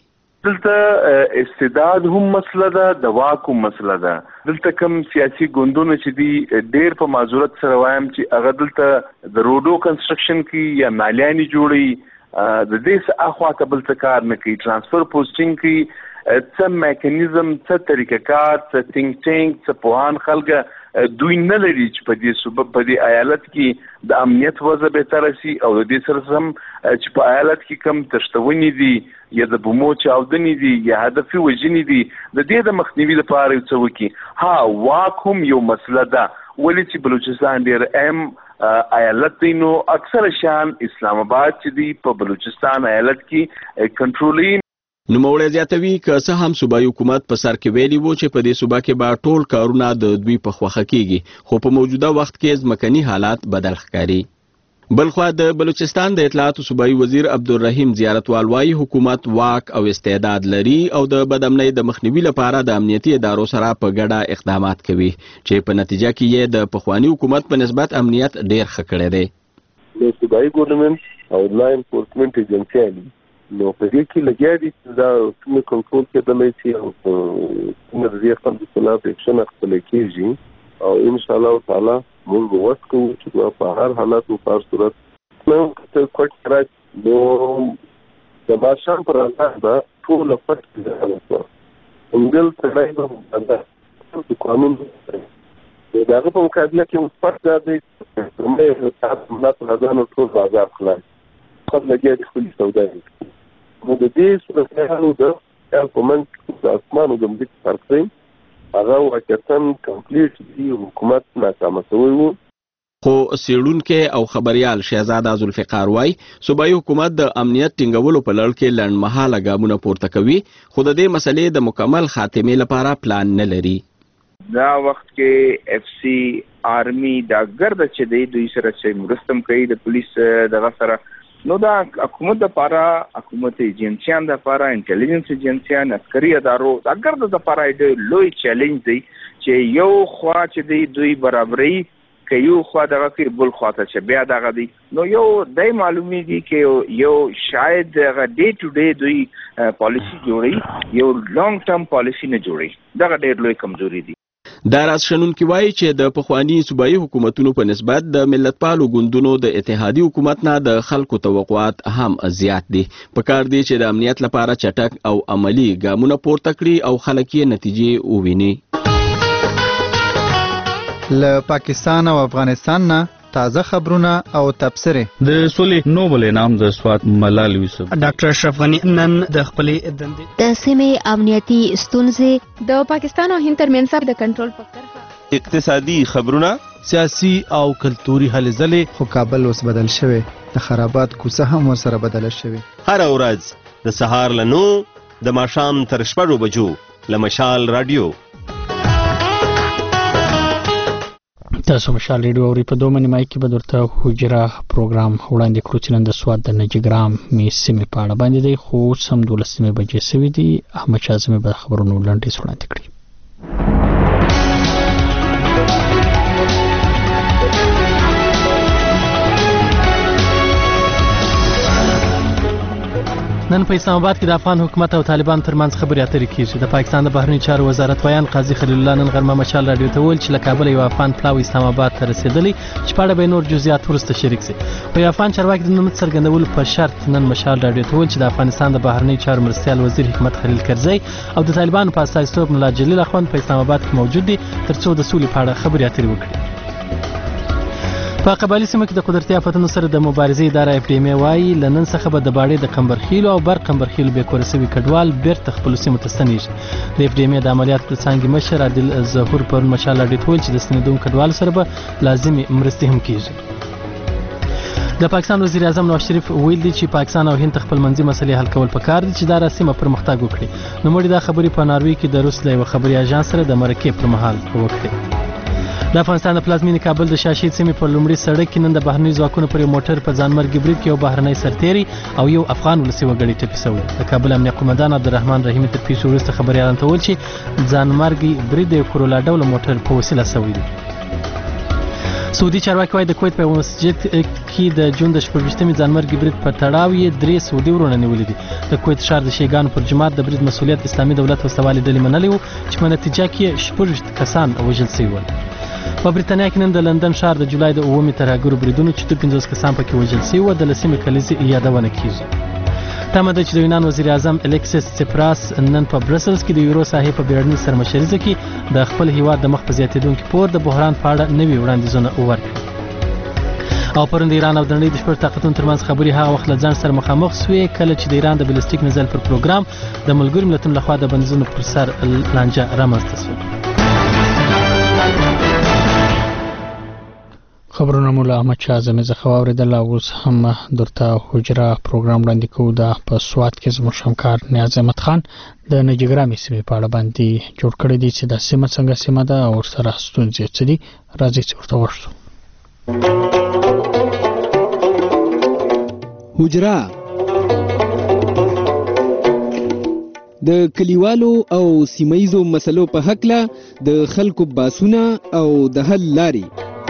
دلته استعداد هم مسله ده، د واک هم مسله ده. دلته کم سیاسي ګوندونه چې دي ډېر په معذورت سره وایم چې هغه دلته د روډو کنسټرکشن کې یا نالیانې جوړي د دې څه اخوا ته بل څه کار نه کوي، ټرانسفر پوسټینګ کوي، څه میکانیزم، څه طریقه کار، څه ټینګ ټینګ، څه پوهان خلکه دوی نه لري چې په دې صوبه په دې ایالت کې د امنیت وضع بهتره شي او د دې سره هم چې په ایالت کې کم تشتونې دي یا د بومو چاودنې دي یا هدفي وژنې دي د دې د مخنیوي لپاره یو څه وکړي. ها واک هم یو مسله ده، ولې چې بلوچستان ډېر اهم ایالت دی نو اکثر شان اسلام آباد چې دی په بلوچستان ایالت کې کنټرولي. نوموړی زیاتوي که څه هم صوبایي حکومت په سر کې ویلي وو چې په دې صوبه کې به ټول کارونه د دوی په خوښه کیږي، خو په موجوده وخت کې ځمکني حالات بدل ښکاري. بلخوا د بلوچستان د اطلاعاتو صوبایي وزیر عبدالرحیم زیارتوال وایي حکومت واک او استعداد لري او د بدامنۍ د مخنیوي لپاره د امنیتي ادارو سره په ګډه اقدامات کوي چې په نتیجه کې یې د پخواني حکومت په نسبت امنیت ډېر ښه کړی دی. د صوبایي ګورنمنت او لا انفورسمنت ایجنسیانې نو په دې کې لګیا دي چې دا کومې کنټرول کېدلی شي او کومه د دې خلکو خلاف اکشن اخیستلی کېږي او انشاءالله تعالی موږ به وس کوو چې دوی په هر حالت او په هر صورت نو که کوټ راځي نو د ماښام پر اساس به ټوله پټ کېدلی همدلته سړی به د قانون د هغه په مقابله کې اوس پټ دا دی لومړی ساعت ملت غذانو ټول بازار خلاص خلک لګیا دي خپلې سوداګري نو د دې صورتحالو د خیال په منځ د اسمان او د مځکې فرق دی هغه واقعتاً کمپلیټ دي حکومت ناکامه شوی و. خو څېړونکی او خبریال شهزاده ذوالفقار وایي صوبایي حکومت د امنیت ټینګولو په لړ کې لنډمهاله ګامونه پورته کوي خو د دې مسلې د مکمل خاتمې لپاره پلان نه لري. دا وخت کې اف سی آرمی دا ګرد چې دی دوی سره چې مرستم کوي د پولیس دغه سره نو دا حکومت د لپاره حکومت ایجنسیان د لپاره انټيليجنس ایجنسیان عسکري ادارو دا ګرد د لپاره ډېر لوی چیلنج دی چې یو خوا چې دی دوی برابرۍ کوي یو خوا دغه کې بل خوا ته چې بیا دغه دی نو یو دای معلومیږي چې یو شاید دغه ډے ټو ډے دوی پالیسی جوړي یو لانګ ټرم پالیسی نه جوړي دا ډېر لوی کمزوري دی. دا راز شنونکي وایي چې د پخواني صوبایي حکومتونو په نسبت د ملتپالو ګوندونو د اتحادي حکومت نه د خلکو توقعات هم زیات دي. پکار دی چې د امنیت لپاره چټک او عملی ګامونه پورته کړي او خلک یې نتیجې وویني. له پاکستان او افغانستان نه تازه خبرونه او تبصره. د سولې نوبل انعام د سوات ملال یوسف. ډاکټر اشرف غنی نن د خپلې دندې د سیمې امنیتي ستونزې د پاکستان او هند ترمنځ د کنټرول په طرفه اقتصادي خبرونه، سیاسي او کلتوري هلې ځلې. خو کابل اوس بدل شوی، د خرابات کوڅه هم ورسره بدله شوې. هر ورځ د سهار له نو د ماښام تر شپږو بجو له مشال رادیو. تاسو مشال ریډیو اوري. په دوه نیمای کې به درته حجره پروګرام وړاندې کړو چې نن د سوات د نجګرام می سیمې په اړه باندې دی، خو سم دولس نیمې بجې سوي دي. احمد شاه اعظمي به خبرونو لنډیز وړاندې کړي. نن په اسلام آباد کې د افغان حکومت او طالبان ترمنځ خبرې اترې کیږي. د پاکستان د بهرنی چارو وزارت ویان قاضي خلیل الله نن غرمه مشال رادیو ته وویل چې له کابل یو افغان پلاوی اسلام آباد ته رسیدلی چې په اړه به نور جزئیات وروسته شریک شي. په افغان چارواکي د نوم څرګندولو په شرط نن مشال رادیو ته وویل چې د افغانستان د بهرنی چارو مرستیال وزیر حکمت خلیل کرزی او د طالبانو په استازیتوب ملا جلیل اخوند په اسلام آباد کې موجود دي ترڅو د سولې په اړه خبرې اترې وکړي. په قبایلي سیمو کې د قدرتي آفتونو سره د مبارزې اداره اف ډي ام وایي له نن څخه به د باړې د قمبرخیلو او بر قمبرخیلو بې کوره سوي کډوال بیرته خپلو سیمو ته ستنیږي. د اف ډي ام د عملیاتو د څانګې مشر عادل ظهور پرون مشال راډیو ته وویل چې د ستنېدونکو کډوالو سره به لازمې مرستې هم کیږي. د پاکستان وزیر اعظم نواز شریف ویل دي چې پاکستان او هند خپل منځي مسلې حل کول پکار دي چې دا سیمه پرمختګ وکړي. نو مړي دا خبرې په ناروی کې د روس له یو خبري اژانس سره د مرکې پر مهال وکړي. د افغانستان د پلازمینې کابل د شاشید سیمې په لومړي سړک کې نن د بهرني ځواکونو پر یو موټر په ځانمرګي برید کې یو بهرنی سرتیری او یو افغان ولسي وګړی ټپي شوی. د کابل امنیه قومندان عبدالرحمن رحیمي تر پیښې وروسته خبریالانو ته وویل چې ځانمرګي برید د یو کرولا ډوله موټر په وسیله شوی دی. سعودي چارواکي وايي د کویت په مسجد کې د جون د شپږویشتمې ځانمرګي برید په تړاو یې درې سعودي ورونه نیولي دي. د کویت ښار د شیګانو پر جومات د برید مسؤلیت اسلامي دولت وسوالې ډلې منلی و چې په نتیجه کې شپږویشت کسان وژل شوي ول. په بریتانیا کې نن د لندن ښار د جولای د اوومې ترهګرو بریدونو چې پنځوس کسان پکې وژل شوي وو د لسمې کلیزې یادونه کیږي. تمه ده چې د یونان وزیر اعظم الیکسیس سپراس نن په برسلز کې د یورو ساحې په بیړني سرمشریزه کې د خپل هیواد د مخ په زیاتېدونکي پور د بحران په اړه نوي وړاندیزونه ورکړي. او پرون د ایران او د نړۍ د شپږ طاقتونو ترمنځ خبرې هغه وخت له ځان سره مخامخ سوې کله چې د ایران د بلستیک میزایل پر پروګرام د ملګرو ملتونو لخوا د بندیزونو پر سر لانجه رامنځته شوه. خبرونه مولا احمد شاه اعظمي څخه واورېدل. اوس هم درته حجره پروګرام وړاندې کوو. دا په سوات کې زموږ همکار نیاز احمد خان د نجګرامي سیمې په اړه باندې جوړ کړی دی چې دا سیمه څنګه سیمه ده او ورسره ستونزې څه دي. راځئ چې ورته ورشو. حجره د کلیوالو او سیمایزو مسلو په هکله د خلکو باسونه او د حل لاري.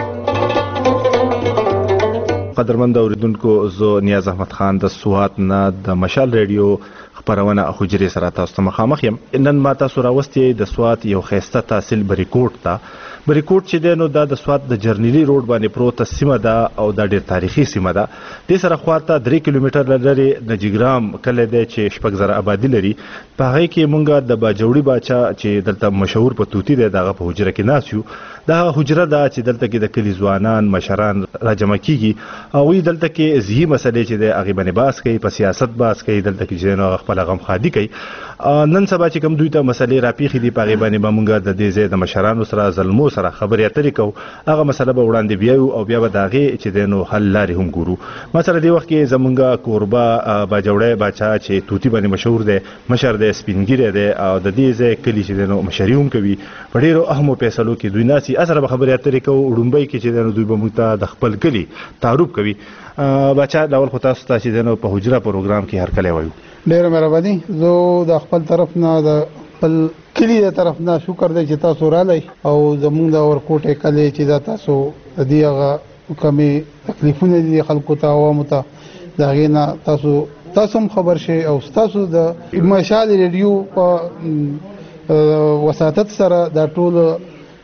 قدرمند اوریدونکو، زه نیاز احمد خان د سوات نه د مشال ریډیو خبرونه حجرې سره تاسو ته مخامخ یم. نن ما تاسو راوستي د سوات یو خیسته تحصیل بریکوټ ته. بریکوټ چې دی نو دا د سوات د جرنیلی روډ باندې پروته سیمه ده او دا ډېر تاریخي سیمه ده. دې سره خواته درې کیلومتر لرې نجګرام کلی دی چې شپږ زره آبادي لري. په هغې کې مونږ د باجوړي باچا چې دلته مشهور په توتي دی دغه په حجره کې ناست یو. دا حجره ده چې دلته کې د کلي ځوانان مشران راجمع کیږي او دلته کې ذهني مسلې چې د هغې باندې بحث کوي، په سیاست بحث کوي، دلته کې چې نو خپل غمخوادي کوي. نن سبا چې کوم دوی ته مسلې راپیښې دي په هغې باندې به مونږ د دې ځای د مشرانو سره زلمو سره خبرې اترې کوو. هغه مسله به وړاندې بیایو او بیا به د هغې چې دی نو حل لارې هم ګورو. مثلا دې وخت کې زمونږ کوربه باجوړی باچا چې توتي باندې مشهور دی، مشر دی، سپینګیری دی او د دې ځای کلي چې دی نو مشري هم کوي. په ډېرو اهمو فیصلو کې دوی ناسي. اصله به خبرې اترې کوو. وړومبی کې چې دی نو دوی به موږ ته د خپل کلي تعارف کوي. باچا ډول خو تاسو ته چې دی نو په حجره پروګرام کې هر کلی وایو. ډېره مهرباني. زه د خپل طرف نه د خپل کلي د طرف نه شکر دی چې تاسو رالی او زمونږ د ورکوټې کلی چې دا تاسو د دې هغه کمې تکلیفونه دي خلکو ته عوامو ته د هغې نه تاسو تاسو هم خبر شئ او ستاسو د مشال ریډیو په وساطت سره دا ټول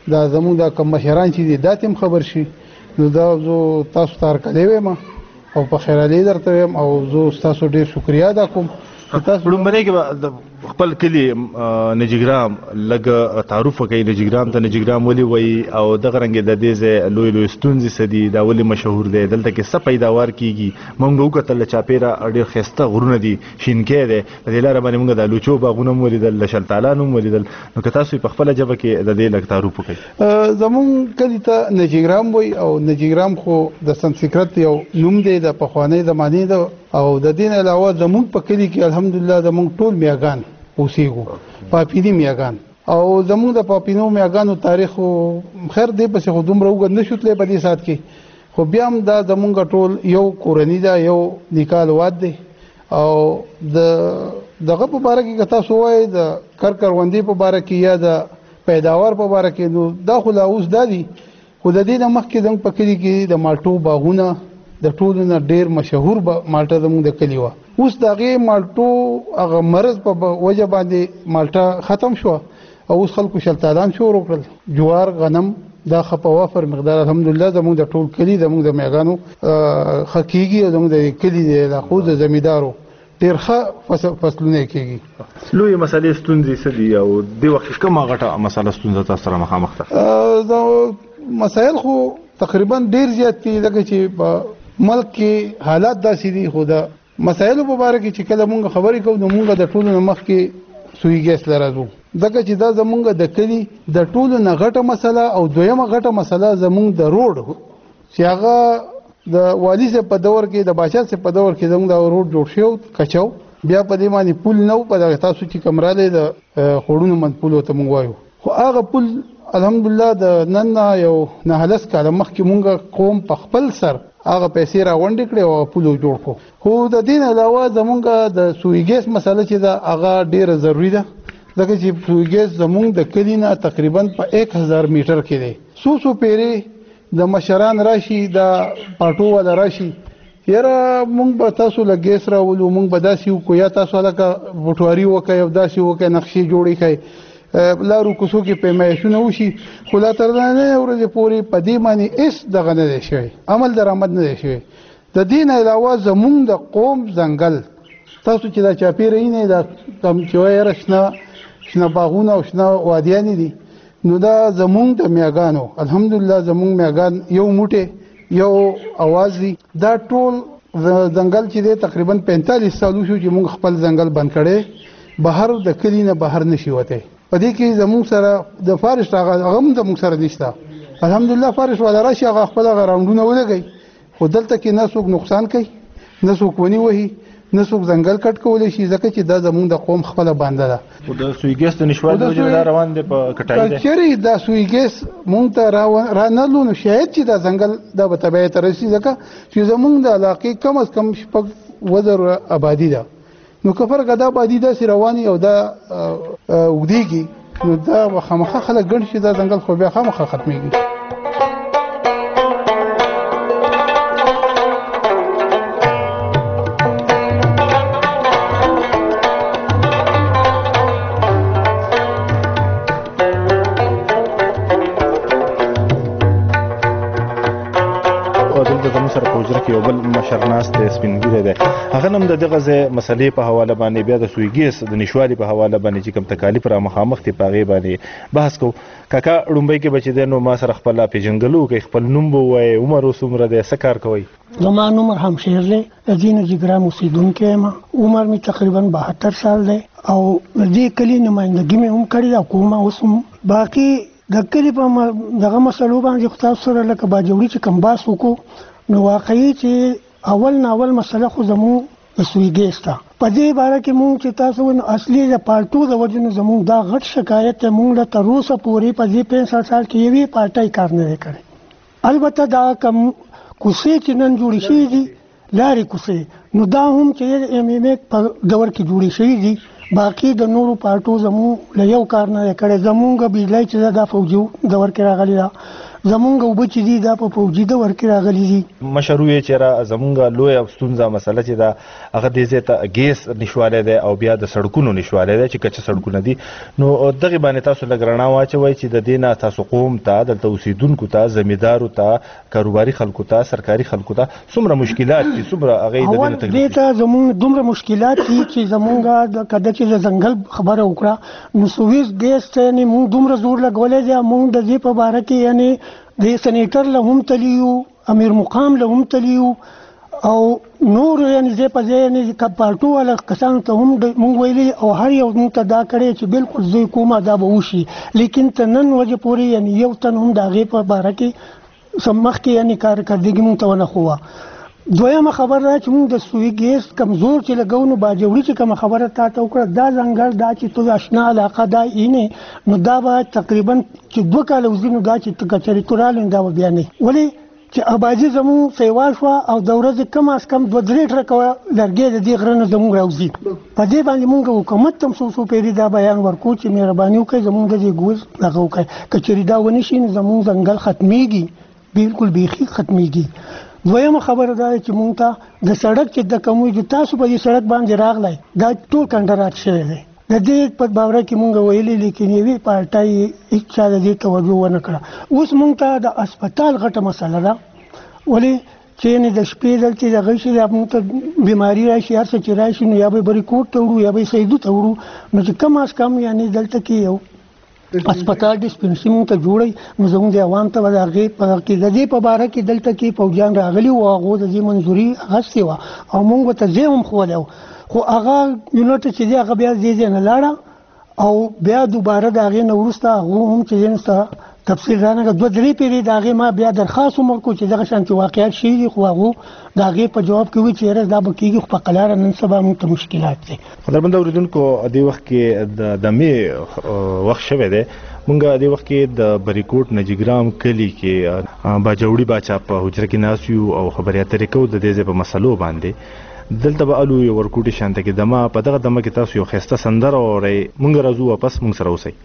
دا زموږ د کوم مشران چې دي دا تم خبر شي نو دا زه تاسو ته هرکلی وایم او په خیر علي درته وایم او زه ستاسو ډېر شکریا ادا کوم تاسو لومړی کې د خپل کلي نجیګرام لږ تعارف وکړئ نجیګرام ته نجیګرام ولې وایي او دغه رنګې د دې ځای لوی لوی ستونزې څه دي دا ولې مشهور دی دلته کې څه پیداوار کیږي موږ وکتل چاپیره ډېر ښایسته غرونه دي شینکی دی په دې لاره باندې موږ د لوچو باغونه هم ولیدل د شلتالانو هم ولیدل نو که تاسو په خپله ژبه کې د دې لږ تعارف وکړئ زموږ کلي ته نجیګرام وایي او نجیګرام خو د سنسکرت یو نوم دی د پخوانۍ زمانې ده او د دین علاوه زموږ په کلي کې الحمدلله زموږ ټول میاګان اوسېږو پاپینی میاګان او زموږ د پاپینو میاګانو تاریخ خیر دی پسې خو دومره اوږد نه شو تللی په دې ساعت کې خو بیا هم دا زموږ ټول یو کورني ده یو نیکال واد دی او د دغه په باره کې که تاسو وایئ د کرکروندې په باره کې یا د پیداوار په باره کې نو دا خو لا اوس دا دي خو د دې نه مخکې زموږ په کلي کې د مالټو باغونه د ټولو نه ډېر مشهور مالټه زموږ د کلي وه اوس د هغې مالټو هغه مرض په وجه باندې مالټه ختم شوه او اوس خلکو شلتالان شروع کړل جوار غنم دا ښه په وافر مقدار الحمدلله زموږ د ټول کلي زموږ د میاګانو ښه کېږي او زموږ د کلي د علاقو د زمیندارو ډېر ښه فصلونه کېږي لویې مسلې ستونزې څه دي او دې وخت کې کومه غټه مسله ستونزه تاسو سره مخامخ ده مسایل خو تقریبا ډېر زیات دي ځکه چې په ملک کې حالات داسې دي خو د مسایلو په باره کې چې کله مونږ خبرې کوو نو مونږ د ټولو نه مخکې سوی ګیس له راځو ځکه چې دا زمونږ د کلي د ټولو نه غټه مسله او دویمه غټه مسله زمونږ د روډ چې هغه د والي صاحب په دور کې د باچا صاحب په دور کې زمونږ د روډ جوړ شوی کچو بیا په دې باندې پل نه و په دغه تاسو چې کوم رالی د خوړونو من پل ورته مونږ وایو خو هغه پل الحمدلله د نن نه یو نهلس کاله مخکې مونږ قوم په خپل سر هغه پیسې راغونډې کړې او پولو جوړ کړو خو د دې نه علاوه زمونږ د سوی ګیس مسله چې ده هغه ډېره ضروري ده ځکه چې سوی ګیس زمونږ د کلي نه تقریبا په ایک هزار میټر کې دی څو څو پیرې د مشران راشي د پاټو والا راشي یاره مونږ به تاسو له ګیس راولو مونږ به داسې وکړو یا تاسو هلکه بټواري وکړئ او داسې وکړئ نقشې جوړې کړئ لارو کوڅو کې پیمایشونه وشي خو لا تر نننۍ ورځې پورې په دې باندې هېڅ دغه نه دی شوی عمل درآمد نه دی شوی د دې نه علاوه زمونږ د قوم ځنګل تاسو چې دا چاپېره یې نه دا کوم چې وایي یاره شنه شنه باغونه او شنه وادیانې دي نو دا زمونږ د میاګانو الحمدلله زمونږ میاګان یو موټی یو اواز دي دا ټول ځنګل چې دی تقریبا پینتالیس سالو شو چې موږ خپل ځنګل بند کړی بهر د کلي نه بهر نشي وتی په دې کې زموږ سره د فارش هغه هم زموږ سره نشته الحمدلله فارش والا راشي هغه خپل هغه راوندونه ولګوي خو دلته کې نه څوک نقصان کوي نه څوک ونې وهي نه څوک ځنګل کټ کولی شي ځکه چې دا زموږ د قوم خپله بانده ده خو د سوی ګیس د نشوالي د وجې روان دی په کټایي دی چېرې دا سوی ګیس مونږ ته رانهلو نو شاید چې دا ځنګل دا به تبعیې ته رسي ځکه چې زموږ د علاقې کم از کم شپږ وزر آبادي ده نو که فرق دا آبادي داسې رواني او دا اوږدېږي نو دا به خامخا خلک ګڼ شي دا ځنګل خو بیا خامخا ختمېږي یو بل مشرناست سپینګیری دی هغه هم د دغه ځای مسلې په حواله باندې بیا د سوی ګیس د نشوالي په حواله باندې چې کوم تکالیف را مخامخ دي په هغې باندې بحث کوو کاکا ړومبی کې به چې دی نو ما سره خپل پېژنګلو کوي خپل نوم به ووایئ عمر اوس څومره دی څه کار کوئ زما نوم همشیر دی د دې نجیګرام اوسېدونکی یم عمر مې تقریبا بهتر سال دی او د دې کلي نمایندګي مې هم کړې ده کومه اوس هم باقي د کلي په دغه مسلو باندې خو تاسو سره لکه باجوړي چې کوم بحث وکړو نو واقعي چې اول ناول مسله خو زموږ د سوی ګیس ته په دې باره کې مونږ چې تاسو ونو اصلي د پارټو د وجې نه زموږ دا غټ شکایت دی مونږ له تر اوسه پورې په دې پنځه سال کې یوې پارټۍ کار نه دی کړی البته دا کم کوڅې چې نن جوړې شوي دي لارې کوڅې نو دا هم چې ایم ایم اے په دور کې جوړې شوي دي باقي د نورو پارټو زموږ له یو کار نه دی کړی زموږ بجلی چې دا فوجي دور کې راغلې ده زمونږ اوبه چې دي دا په فوجي دور کې راغلي دي. مشروع چیرې زمونږ لوی ستونزه مسله چې دا هغه د زیاته ګیس نشواله ده او بیا د سړکونو نشواله ده چې کچ سړکونه دي. نو دغه باندې تاسو لګرنا واچوي چې د دینه تاسو قوم ته د توسیدونکو ته زمیدارو ته کاروباري خلکو ته سرکاري خلکو ته څومره مشکلات دي څومره هغه د دینه تکلیف ته زمونږ دومره مشکلات دي چې زمونږ د کده چې د ځنګل خبره وکړه نو سویس ګیس ته نه مونږ دومره زور لګولې دي مونږ د دې په باره کې یعنی د سېنیټر له هم تلیو امیر مقام له هم تلیو او نور یعنی زه په ځای نه کپارټو ولا کسان ته هم مونږ ویلي او هر یو مونږ ته دا کړی چې بالکل زه کومه دا به وشي لیکن ته نن وجه پورې یعنی یو تن هم دا غي په باره کې سمخ کې یعنی کارکردګي مونږ ته ونه خو. دویمه خبر را چې مونږ د سوی ګیس کمزور چې لګو نو باجوړي چې کوم خبره تا ته وکړه دا ځنګل دا چې تو آشنا علاقه دا اینه نو دا به تقریبا چې دوه کال وزینو دا چې کچري تورال دا بیا نه ولی چې اباجي زمو سیوال شو او د ورځې کم از کم دوه درې ټرکه لرګي د دې غرنه زمو راوځي په دې باندې مونږ حکومت تم سو سو پیری دا بیان ورکو چې مهرباني وکړي زمو د دې ګوز لغو کوي کچري دا ونی شي زمو ځنګل ختميږي بالکل بیخي ختميږي. دویمه خبره دا چې مونږ ته د سړک چې د کومې د تاسو په دې سړک باندې راغلی دا ټول کنډرات شوی دی د دې په باور کې مونږ ویلي لیکن یوې پارټای هیڅ چا د دې توجه ونه کړه. اوس مونږ ته د هسپتال غټه مسله ده ولې چې نه د شپې دلته د غشي د مونږ ته بیماری راشي هر څه چې راشي نو یا به بری کوټ ته وړو یا به سیدو ته وړو نو چې کم از کم یعنی دلته کې یو هسپتال ډیسپنسری مونږ ته جوړي نو زموږ د عوام ته ورغی په کې د دې په باره کې دلته کې فوجان راغلي او هغه د دې منځوري غوښتي و او مونږ ته زه هم خو له خو هغه یونټ چې دی هغه بیا دې نه لاړه او بیا دوباره دا غي نو ورسته هغه هم چې نسته تفصیل رانه دوه درې پیری دا غي ما بیا درخواست وکړ چې دغه شانتي واقعیت شي خو هغه دا غي په جواب کې وی چې دا به کېږي خو په قلاره نن سبا موږ ته مشکلات دي. قدرمن اوریدونکو د وخت کې د دمه وخت شوه دی مونږه د وخت کې د بریکوټ نجګرام کلی کې باجوړي باچا په حجره کې ناسیو او خبري اترې کو د دې په مسلو باندې دلته به الو یو ورکوټي شانته کې دمه په دغه دمه کې تاسو یو خسته سندر او مونږ راځو واپس مونږ سره اوسئ.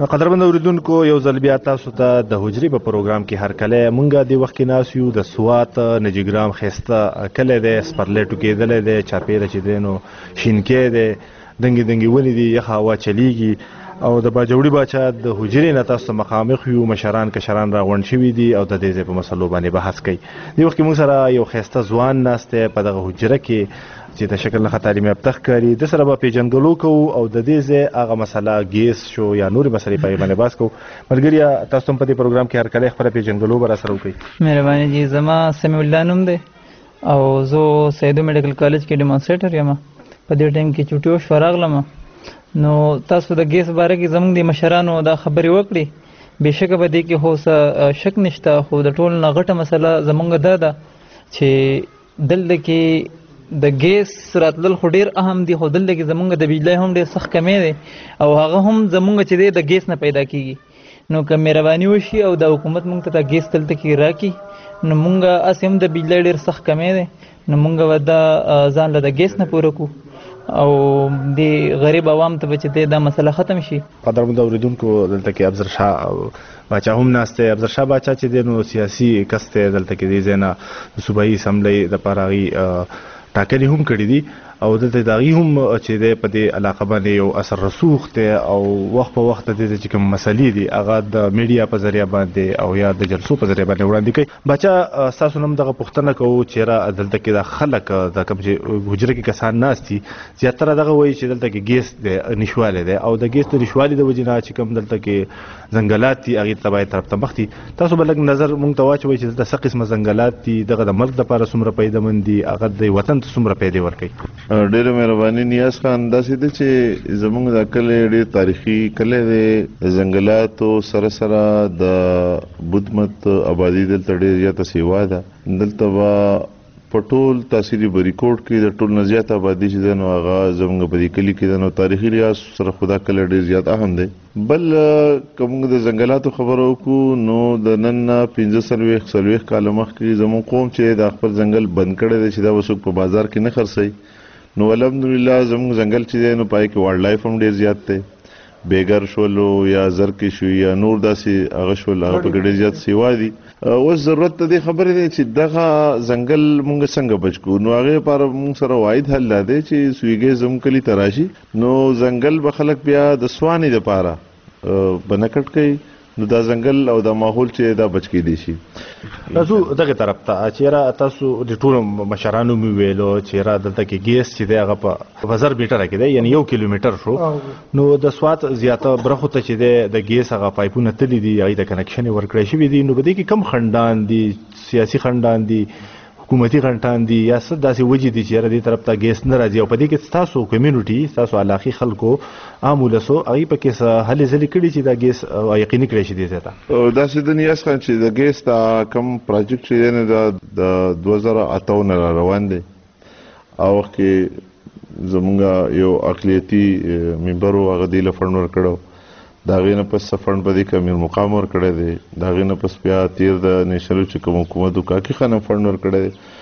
قدرمن اوریدونکو یو ځل بیا تاسو ته د حجري په پروګرام کې هرکله مونږه د وخت کې ناس یو د سوات نجګرام خسته کله د سپرلیټو کېدل د چاپیره چې دینو شینکې د دنګي دنګي ونی دی یخ هوا چلیږي او د باجوړي باچا د حجري نه تاسو مخامخ یو مشران کشران راغونډ شوي دي او د دې په مسلو باندې بحث کوي. د وخت کې موږ سره یو خسته ځوان ناسته په دغه حجره کې چې د شکل نه تعلیم یافته ښکاري د سره به پیژنګلو کوو او د دې ځای هغه مسله ګیس شو یا نورې مسلې په باندې بحث کوو. ملګري تاسو هم په دې پروګرام کې هر کله خپل پیژنګلو به را سره وکړئ. مهرباني جی زما سمیع الله نوم دی او زه سیدو میډیکل کالج کې ډیمونسټریټر یم. په دې ټایم کې چوټیو شو راغلم نو تاسو د ګیس باره کې زموږ د مشرانو دا خبرې وکړي. بېشکه به دې کې خو څه شک نشته خو د ټول نه غټه مسله زموږ دا ده چې دلته کې د ګیس راتلل خو ډېر اهم دي خو دلته کې زموږ د بجلی هم ډېر سخت کمی دی او هغه هم زموږ چې دی د ګیس نه پیدا کېږي. نو که مهرباني وشي او د حکومت موږ ته دا ګیس دلته کې راکړي نو موږ هسې هم د بجلی ډېر سخت کمی دی نو موږ به دا ځان له د ګیس نه پوره کړو او د غریب عوام ته به چې دا مسله ختم شي. قدرمن اوریدونکو دلته کې افضل شاه باچا هم ناسته. افضل شاه باچا چې دی نو سیاسي کس دی دلته کې دی ځای نه د صوبایي اسمبلۍ دپاره هغوی ټاکنې هم کړي دي او دلته د هغوی هم چې دی په دې علاقه باندې یو اثر رسوخ دی او وخت په وخت د دې چې کوم مسلې دي هغه د میډیا په ذریعه باندې او یا د جلسو په ذریعه باندې وړاندې کوي. باچا ستاسو هم دغه پوښتنه کوو چې را دلته کې د خلک د کوم چې حجره کې کسان ناست دي زیاتره دغه وایي چې دلته کې ګیس دی نشوالی دی او د ګیس د نشوالي د وجې نه چې کوم دلته کې ځنګلات دي هغې ته باید طرف ته مخ دي. تاسو به لږ نظر مونږ ته واچوئ چې دلته څه قسمه ځنګلات دي دغه د ملک دپاره څومره پیدمند دي هغه د وطن ته څومره پیدې ورکوي. ډېره مهرباني نیاز خان داسې ده چې زموږ دا کلی ډېر تاریخي کلی دی. د ځنګلاتو سره سره د بودمت آبادي دلته ډېر زیاته سیوا ده. دلته به په ټول تحصیلي بریکوټ کې د ټول نه زیات آبادي چې ده نو هغه زموږ په دې کلي کې ده نو تاریخي لحاظ سره خو دا کلی ډېر زیات اهم دی. بل که موږ د ځنګلاتو خبره وکړو نو د نن نه پنځه څلوېښت څلوېښت کاله مخکې زموږ قوم چې دا خپل ځنګل بند کړی دی چې دا به څوک په بازار کې نه خرڅوي نو الحمدلله زموږ ځنګل چې دی نو پای کې وایلډ لایف هم ډېر زیات دی. بیګر شولو یا زرکې شو یا نور داسې هغه شول هغه پکې ډېر زیات سیوا دي. اوس ضرورت د دې خبرې دی چې دغه ځنګل موږ څنګه بچ کړو. نو هغې لپاره موږ سره واحد حل دا دی چې سویګۍ زموږ کلي ته راشي نو ځنګل به خلک بیا د سوانې دپاره به نکټ کوي نو دا ځنګل او دا ماحول چې دا بچ کېدی شي. تاسو دغه طرف ته چېرې تاسو د ټولو مشرانو مې ویلو چېرې دلته کې ګیس چې دی هغه په زر میټره کې دی یعنی یو کیلومیټر شو نو د سوات زیاته برخو ته چې دی د ګیس هغه پایپونه تللي دي هغوی ته کنکشن یې ورکړی شوي دي. نو په دې کې کم خنډان دي سیاسي خنډان دي حکومتي خنډان دي یا څه داسې وجې دي چې یاره دې طرف ته ګیس نه راځي او په دې کې ستاسو کمیونټي ستاسو علاقي خلکو عام ولسو هغوی پکې څه هلې ځلې کړي چې دا ګیس یقیني کړی شي دې ځای ته. داسې د نیاز خان چې د ګیس دا کوم پراجیکټ چې دی نو دا د دوه زره اته نه را روان دی او وخت کې زموږ یو اقلیتي ممبر و هغه دې له فنډ ورکړی د هغې نه پس څه فنډ په دې کې امیر مقام ورکړی دی د هغې نه پس بیا تیر د نیشنل چې کوم حکومت و کاکي خان هم فنډ ورکړی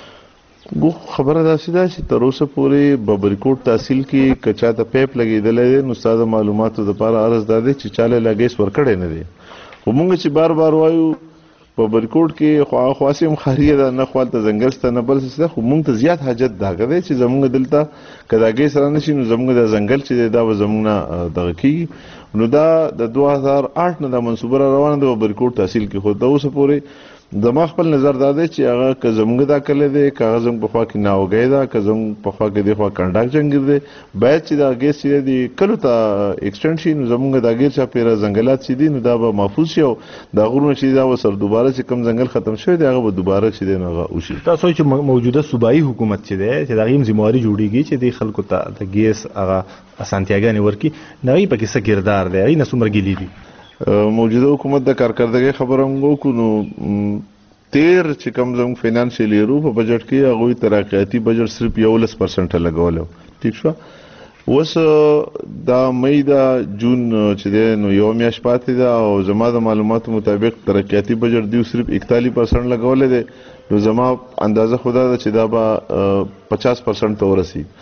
دی. خبره داسې ده چې تر اوسه پورې په بریکوټ تحصیل کې که چا ته پیپ لګېدلی دی نو ستا د معلوماتو دپاره عرض دا دی چې چا له لا ګیس ورکړی نه دی. خو موږ چې بار بار وایو په بریکوټ کې خو هغه خاصې هم خاریه ده نه خو هلته ځنګل شته نه بل څه شته خو موږ ته زیات حاجت د هغه دی چې زموږ دلته که دا ګیس را نه شي نو زموږ دا ځنګل چې دی دا به زموږ نه دغه کېږي. نو دا د دوه هزار آټ نه دا منصوبه را روانه ده په بریکوټ تحصیل کې خو د اوسه پورې زما خپل نظر دا دی چې هغه که زموږ دا کلی دی که هغه زموږ په خوا کې ناوګی ده که زموږ په خوا کې دې خوا کنډاک جنګیر دی باید چې دا ګیس چې دی کلو ته ایکسټنډ شي نو زموږ دا ګیر چاپېره ځنګلات چې دي نو دا به محفوظ شي او دا غرونه چې دي دا به سر دوباره چې کوم ځنګل ختم شوی دی هغه به دوباره چې دی نو هغه وشي. تاسو چې موجوده صوبایي حکومت چې دی چې د هغې هم ذمهواري جوړېږي چې دې خلکو ته د ګیس هغه اسانتیاګانې ورکړي نو هغوی پکې څه کردار دی هغوی نه څومره ګیلې دي. موجوده حکومت د کارکردګۍ خبره هم وکړو نو تیر چې کوم زموږ فینانشل ایرو په بجټ کې هغوی ترقیاتي بجټ صرف یولس پرسنټه لګولی ټیک شوه. اوس دا مئی دا جون چې دی نو یوه میاشت پاتې ده او زما د معلوماتو مطابق ترقیاتي بجټ دیو صرف اکتالیس پرسنټ لګولی دی نو زما اندازه خو دا ده چې دا به پچاس پرسنټ ته ورسي.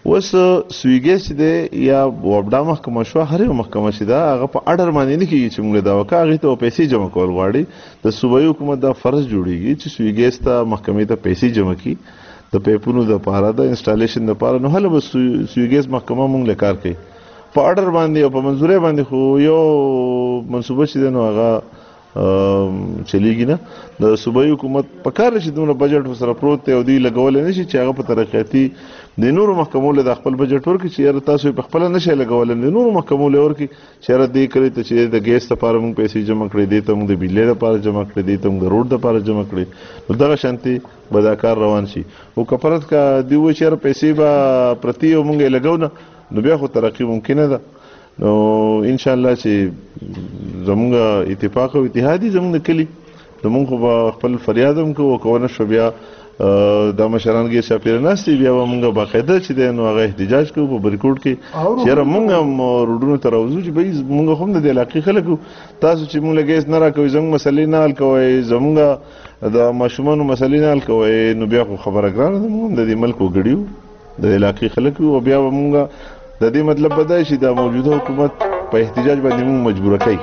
اوس سویګیس چې دی یا وبډا محکمه شو هر یو محکمه چې ده هغه په اډر باندې نه کېږي چې موږ دا وکړو هغې ته پیسې جمع کول غواړي د صوبایي حکومت دا فرض جوړېږي چې سویګیس ته محکمې ته پیسې جمع کړي د پیپونو دپاره د انسټالیشن دپاره نو هله به سویګیس محکمه موږ له کار کوي په اډر باندې او په منظورۍ باندې خو یو منصوبه چې دی نو هغه چلیږي نه د صوبایي حکومت په کار چې دومره بجټ ورسره پروت دی او دوی لګولی نه شي چې هغه په ترقیاتي د نورو محکمو له د خپل بجټ ورکړي چې یاره تاسو یې په خپله نه شئ لګولی د نورو محکمو له ورکړي چې یاره دې کړی ته چې د ګیس دپاره موږ پیسې جمع کړې دې ته موږ د بجلۍ دپاره جمع کړې دې ته موږ د روډ دپاره جمع کړې نو دغه شانتې به دا کار روان شي خو که فرض که دوی ووایي چې یاره پیسې به پرتې او موږ یې لګو نه نو بیا خو ترقي ممکنه ده نو انشاءالله چې زمونږ اتفاق او اتحادي زمونږ د کلي زمونږ خو به خپل فریاد هم کوو که ونه شو بیا دا مشران ګیر چاپېره ناست دي بیا به مونږ باقاعده چې دی نو هغه احتجاج کوو په بریکوټ کې چې یاره مونږ هم روډونو ته راوځو چې بهی مونږ خو هم د دې علاقې خلک یو تاسو چې مونږ له ګیس نه راکوئ زموږ مسلې نه حل کوئ زمونږ د ماشومانو مسلې نه حل کوئ نو بیا خو خبره ګرانه ده مونږ هم د دې ملک وګړي یو د دې علاقې خلک یو او بیا به مونږ د دې مطلب به دا شي دا موجوده حکومت په احتجاج باندې موږ مجبوره کوي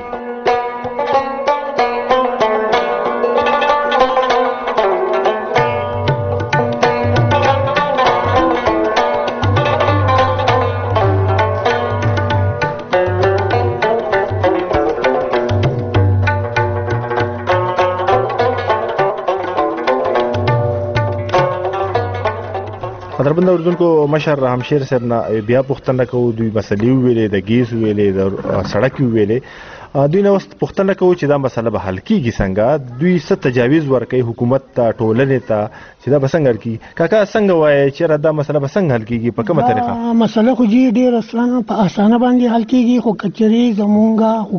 قدرمن اوریدونکو مشر همشیر صاحب نه بیا پوښتنه کوو دوی مسلې وویلې د ګیس وویلې د سړک وویلې دوی نه اوس پوښتنه کوو چې دا مسله به حل کیږي څنګه دوی څه تجاویز ورکوي حکومت ته ټولنې ته چې دا به څنګه حل کیږي کاکا څنګه وایي چېرې دا مسله به څنګه حل کیږي په کومه طریقه مسله خو جی ډېر اسانه په اسانه باندې حل کیږي خو که چېرې زمونږ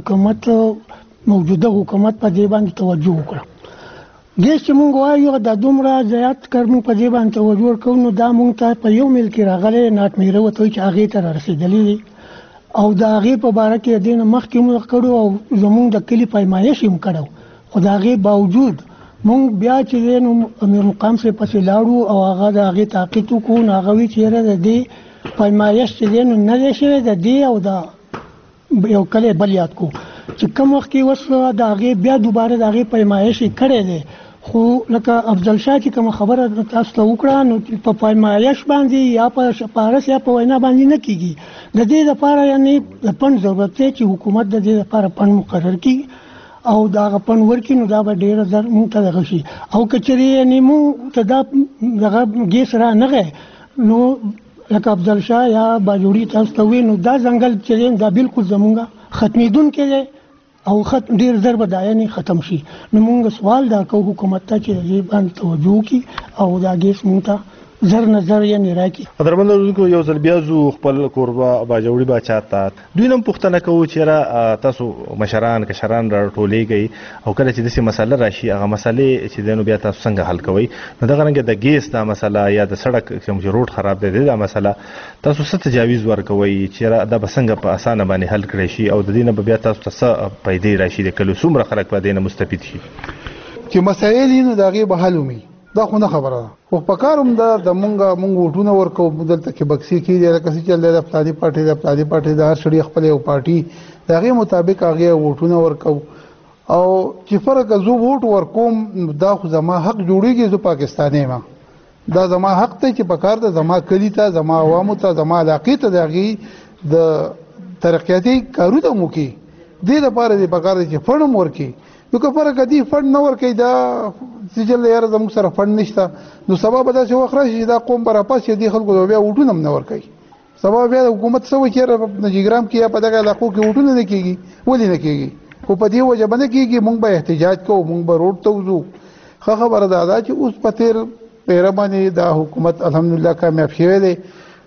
حکومت موجوده حکومت په دې باندې توجه وکړه ګیس چې مونږ وایو دا دومره زیات کار مونږ په دې باندې توجه ورکوو نو دا مونږ ته په یو میل کې راغلی ناټ میره ورته وایي چې هغې ته رارسېدلي دي او د هغې په باره کې د دې نه مخکې مونږ کړو او زمونږ د کلي پیمایش یې هم کړی خو د هغې باوجود مونږ بیا چې دی نو امیر مقام صاحب پسې لاړو او هغه د هغې تحقیق وکړو نو هغه وایي چې یاره د دې پیمایش چې دی نو نه دی شوی د دې او د یو کلی بل یاد کړو چې کوم وخت کې اوس د هغې بیا دوباره د هغې پیمایش یې کړی دی خو لکه افضل شاه چې کومه خبره تاسو ته وکړه نو په پیمایش باندې یا په سپارش یا په وینا باندې نه کیږي د دې لپاره یعنې د پند ضرورت دی چې حکومت د دې لپاره پند مقرر کړي او دا هغه پند ورکړي نو دا به ډېره زر مونږ ته دغه شي او که چېرې یعنې مونږ ته دا دغه ګیس رانغی نو لکه افضل شاه یا باجوړي تاسو ته ووایي نو دا ځنګل چې دی دا بالکل زمونږ ختمېدونکی دی او خط ډیر ضرب دا یعنی ختم شي نو موږ سوال دا کوو حکومت ته چې دې باندې توجه وکړي او دا ګیس موږ ته زر نظر یعنی راکړي قدرمن اوریدونکو یو ځل بیا زو خپل کوربه باجوړي باچا ته دوی هم پوښتنه کوو چې را تاسو مشران کشران راټولېږئ او کله چې داسې مسله راشي هغه مسلې چې دی نو بیا تاسو څنګه حل کوئ نو دغه رنګه د ګیس دا مسله یا د سړک کوم چې روډ خراب دی دا مسله تاسو څه تجاویز ورکوئ چې دا به څنګه په اسانه باندې حل کړی شي او د دې نه به بیا تاسو ته څه پیدې راشي د کلو څومره خلک به دې نه مستفید شي چې مسایل یې نو د هغې به حل ومي دا خو نه خبره ده خو په کار هم ده د مونږ مونږ ووټونه ورکوو دلته کې بکسې کېږي لکه څه چل دی د فلاني پارټۍ د فلاني پارټۍ د هر سړي خپل یو پارټي د هغې مطابق هغې ووټونه ورکوو او چې فرق زه ووټ ورکوم دا خو زما حق جوړېږي زه پاکستانی یم دا زما حق دی چې په کار ده زما کلي ته زما عوامو ته زما علاقې ته د هغې د ترقیاتي کارونه هم وکړي دې لپاره دې په کار دی چې فنډ هم ورکړي نو که فرق دی فنډ نه ورکوي دا چې چل یاره زموږ سره فنډ نشته نو سبا به داسې وخت راشي چې دا قوم به راپاسي دې خلکو ته بیا ووټونه هم نه ورکوي سبا بیا د حکومت څه وایي چې یاره نجیګرام کې یا په دغه علاقو کې ووټونه نه کېږي ولې نه کېږي خو په دې وجه به نه کېږي مونږ به احتجاج کوو مونږ به روډ ته وځو ښه خبره دا ده چې اوس په تېر پیره باندې دا حکومت الحمدلله کامیاب شوی دی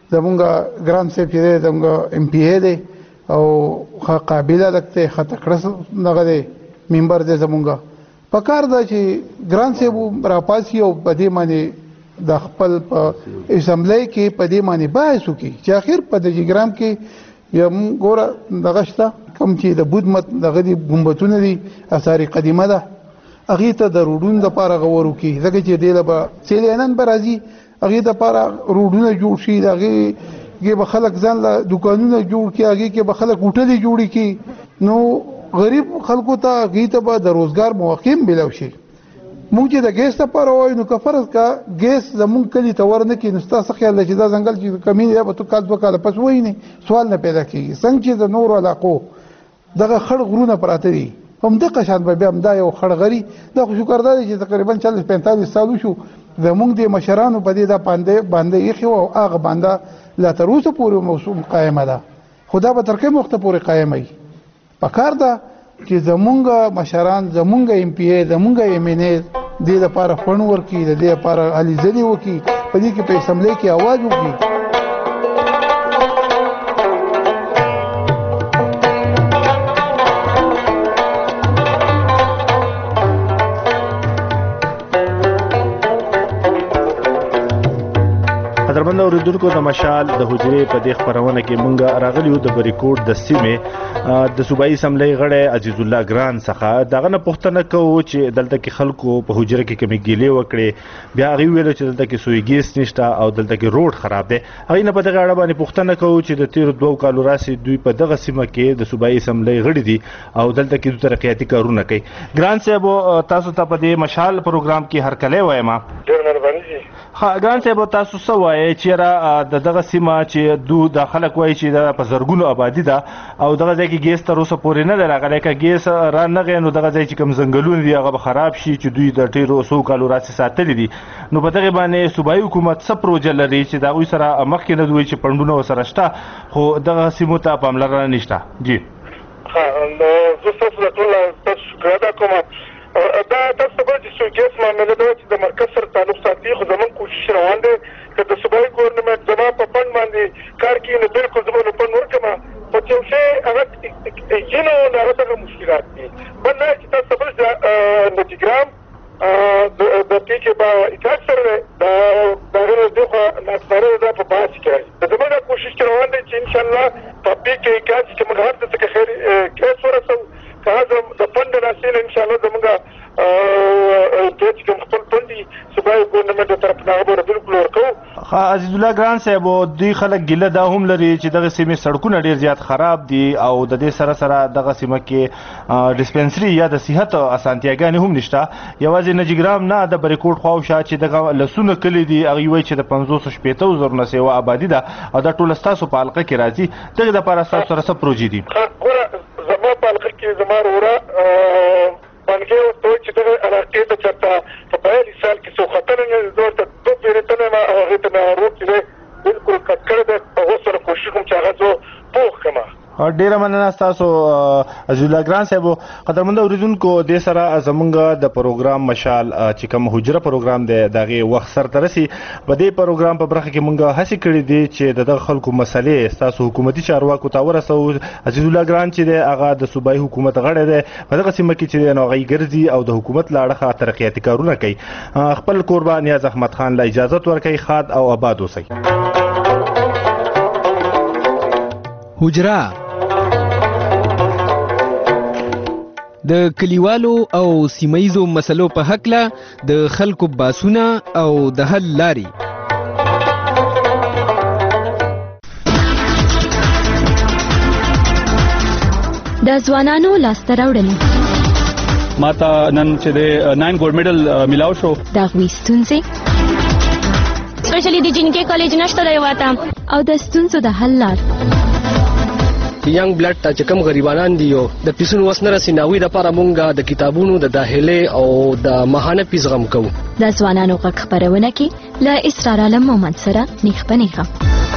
زمونږ ګران صاحب چې دی زمونږ ایم پی ای دی او ښه قابل هلک دی ښه تکړه دغه دی ممبر دی زمونږ په کار ده چې ګران صاحب راپاسي او په دې باندې د خپل په اسمبلی کې په دې باندې بحث وکړي چې اخر په د جګرام کې یو ګوره دغه شته کوم چې د بود مت دغه دي ګمبتونه دي اثار قدیمه ده هغې ته د روډونو دپاره غور وکړي ځکه چې دې له به سیلانیان به راځي هغې دپاره روډونه جوړ شي د هغې کې به خلک ځان له دکانونه جوړ کړي، هغې کې به خلک هوټلې جوړې کړي، نو غریب خلکو ته هغې ته به د روزګار مواقع هم میلاو شي. مونږ چې د ګیس لپاره وایو نو که فرض کا ګیس زمونږ کلي ته ورنه کړي، نو ستا څه خیال دی چې دا ځنګل چې کمین دی به تو کال دوه کاله پس ووینې، سوال نه پیدا کېږي. څنګه چې د نورو علاقو دغه خړ غرونه پراته دي، همدغه شان به بیا همدا یو خړ غري. دا خو شکر دا دی چې تقریبا چالیس پینتالیس سال وشو زمونږ د مشرانو په دې دا باندې باندې ایښې وه او هغه بانده لا تر اوسه پورې موسوم قایمه ده، خو دا به تر کوم وخته پورې قایمه وي. پکار ده چې زمونږ مشران، زمونږ ایم پی ای، زمونږ ایم این ای دې لپاره خوند ورکړي، د دې لپاره هلې ځلې وکړي، په دې کې په اسمبلۍ کې اواز وکړي. قدرمن اوریدونکو د مشال د حجرې په دې خبرونه کې مونږ راغلیو د بریکوټ د سیمې د صوبایي اسمبلی غړی عزیز الله ګران څخه دغه نه پوښتنه کوو چې دلته کې خلکو په حجره کې کومې ګیلې وکړې، بیا هغې ویلو چې دلته کې سوی ګیس نشته او دلته کې روډ خراب دی. هغې نه په دغه اړه باندې پوښتنه کوو چې د تېرو دوو کالو راسې دوی په دغه سیمه کې د صوبایي اسمبلی غړي دي او دلته کې دوی ترقیاتي کارونه کوي. ګران صاحب تاسو ته په دې مشال پروګرام کې هرکلی وایم. ډېر مهرباني دي. ګران صاحب تاسو څه وایئ چې د دغه سیمه چې دو د خلک وایي چې دا په زرګونو آبادي ده او دغه ځای کې ګیس تر اوسه پورې نه دی راغلی، که ګیس رانغی نو دغه ځای چې کوم ځنګلونه دي هغه به خراب شي چې دوی د ډېرو څو کالو راسې ساتلي دي. نو په دغې باندې صوبایي حکومت څه پروژه لري چې د هغوی سره مخکې نه دوی چې فنډونه ورسره شته خو دغه سیمو ته پاملرنه نشته؟ جی زه ستاسو د ټول ستاسو شکر ادا کوم. دا تاسو ته چې څو ګیس معامله ده چې د مرکز سره تعلق ساتي، خو زموږ کوشش روان دی که د صوبایي ګورنمنټ زما په فنډ باندې کار کوي نو بالکل زما له فنډ ورکړم، خو چې یو شی هغه یینو نو هغه دغه مشکلات دي. بل دا چې تاسو بل د نجګرام د دې کې به اطاعت سره دی، د هغې نه دېخوا ناسمانه ده په بحث کې راځي. زموږ دا کوشش کې روان دی چې انشاءالله په پي کې ګاز چې موږ هر څه څخه خیر ګیس ورسوو، که هغه د فنډ د ناستې نه انشاءالله زموږ چې کوم خپل فنډ دي صوبایي ګورنمنټ د طرف نه هغه به بالکل ورکوو. عزیز الله ګران صاحب دوی خلک ګیله دا هم لري چې دغه سیمې سړکونه ډېر زیات خراب دي او د دې سره سره دغه سیمه کې ډسپنسري یا د صحت اسانتیاګانې هم نشته. یوازې نجګرام نه د بریکوټ خواوشا چې دغه لسونه کلي دي هغوی وایي چې د پنځوس شپېته زرو نه سیوا آبادي ده او دا ټوله ستاسو په حلقه کې راځي. دغې دپاره ستاسو سره څه پروژې دي؟ ګوره زما په حلقه کې زما وروره بانګې ورته وایي چې دغه علاقې ته چېرته په بیالي سال کې څو خطره نه زه ورته دوه پېرې ته نه یم او هغې ته مې روډ چې دی بالکل کټ کړی دی، هغو سره کوشش کوم چې هغه زه پوخ کړم. ډیره مننه ستاسو عزیز الله ګران صاحب. قدرمنو اوریدونکو دې سره زمونږ د پروګرام مشال چې کوم حجره پروګرام دی د هغې وخت سرته رسي. په دې پروګرام په برخه کې مونږ هڅې کړې دي چې د دغه خلکو مسلې ستاسو حکومتي چارواکو ته ورسوو. عزیز الله ګران چې دی هغه د صوبایي حکومت غړی دی، په دغه سیمه کې چې دی نو هغه ګرځي او د حکومت له اړخه ترقیاتي کارونه کوي. خپل کوربه نیاز احمد خان له اجازت ورکوي. ښاد او آباد اوسئ. حجره د کلیوالو او سیمایزو مسلو په هکله د خلکو باسونه او د حل لارې. د ځوانانو لاسته راوړنې ماته نن چې د ناین ګولډ میډل ملاو شو، د هغوی ستونزې سپیشلی د جنکې کالج نشته دی واته او د ستونزو د حل لار. ینګ بلډ ته چې کوم غریبانان دي یو د پیسونو وس نه رسي ناوی د لپاره مونږ د کتابونو د داخلي او د ماهانه فیس غم کوو. د ځوانانو غږ خپرونه کې له اسرار عالم مومند سره نیخ په نیخه.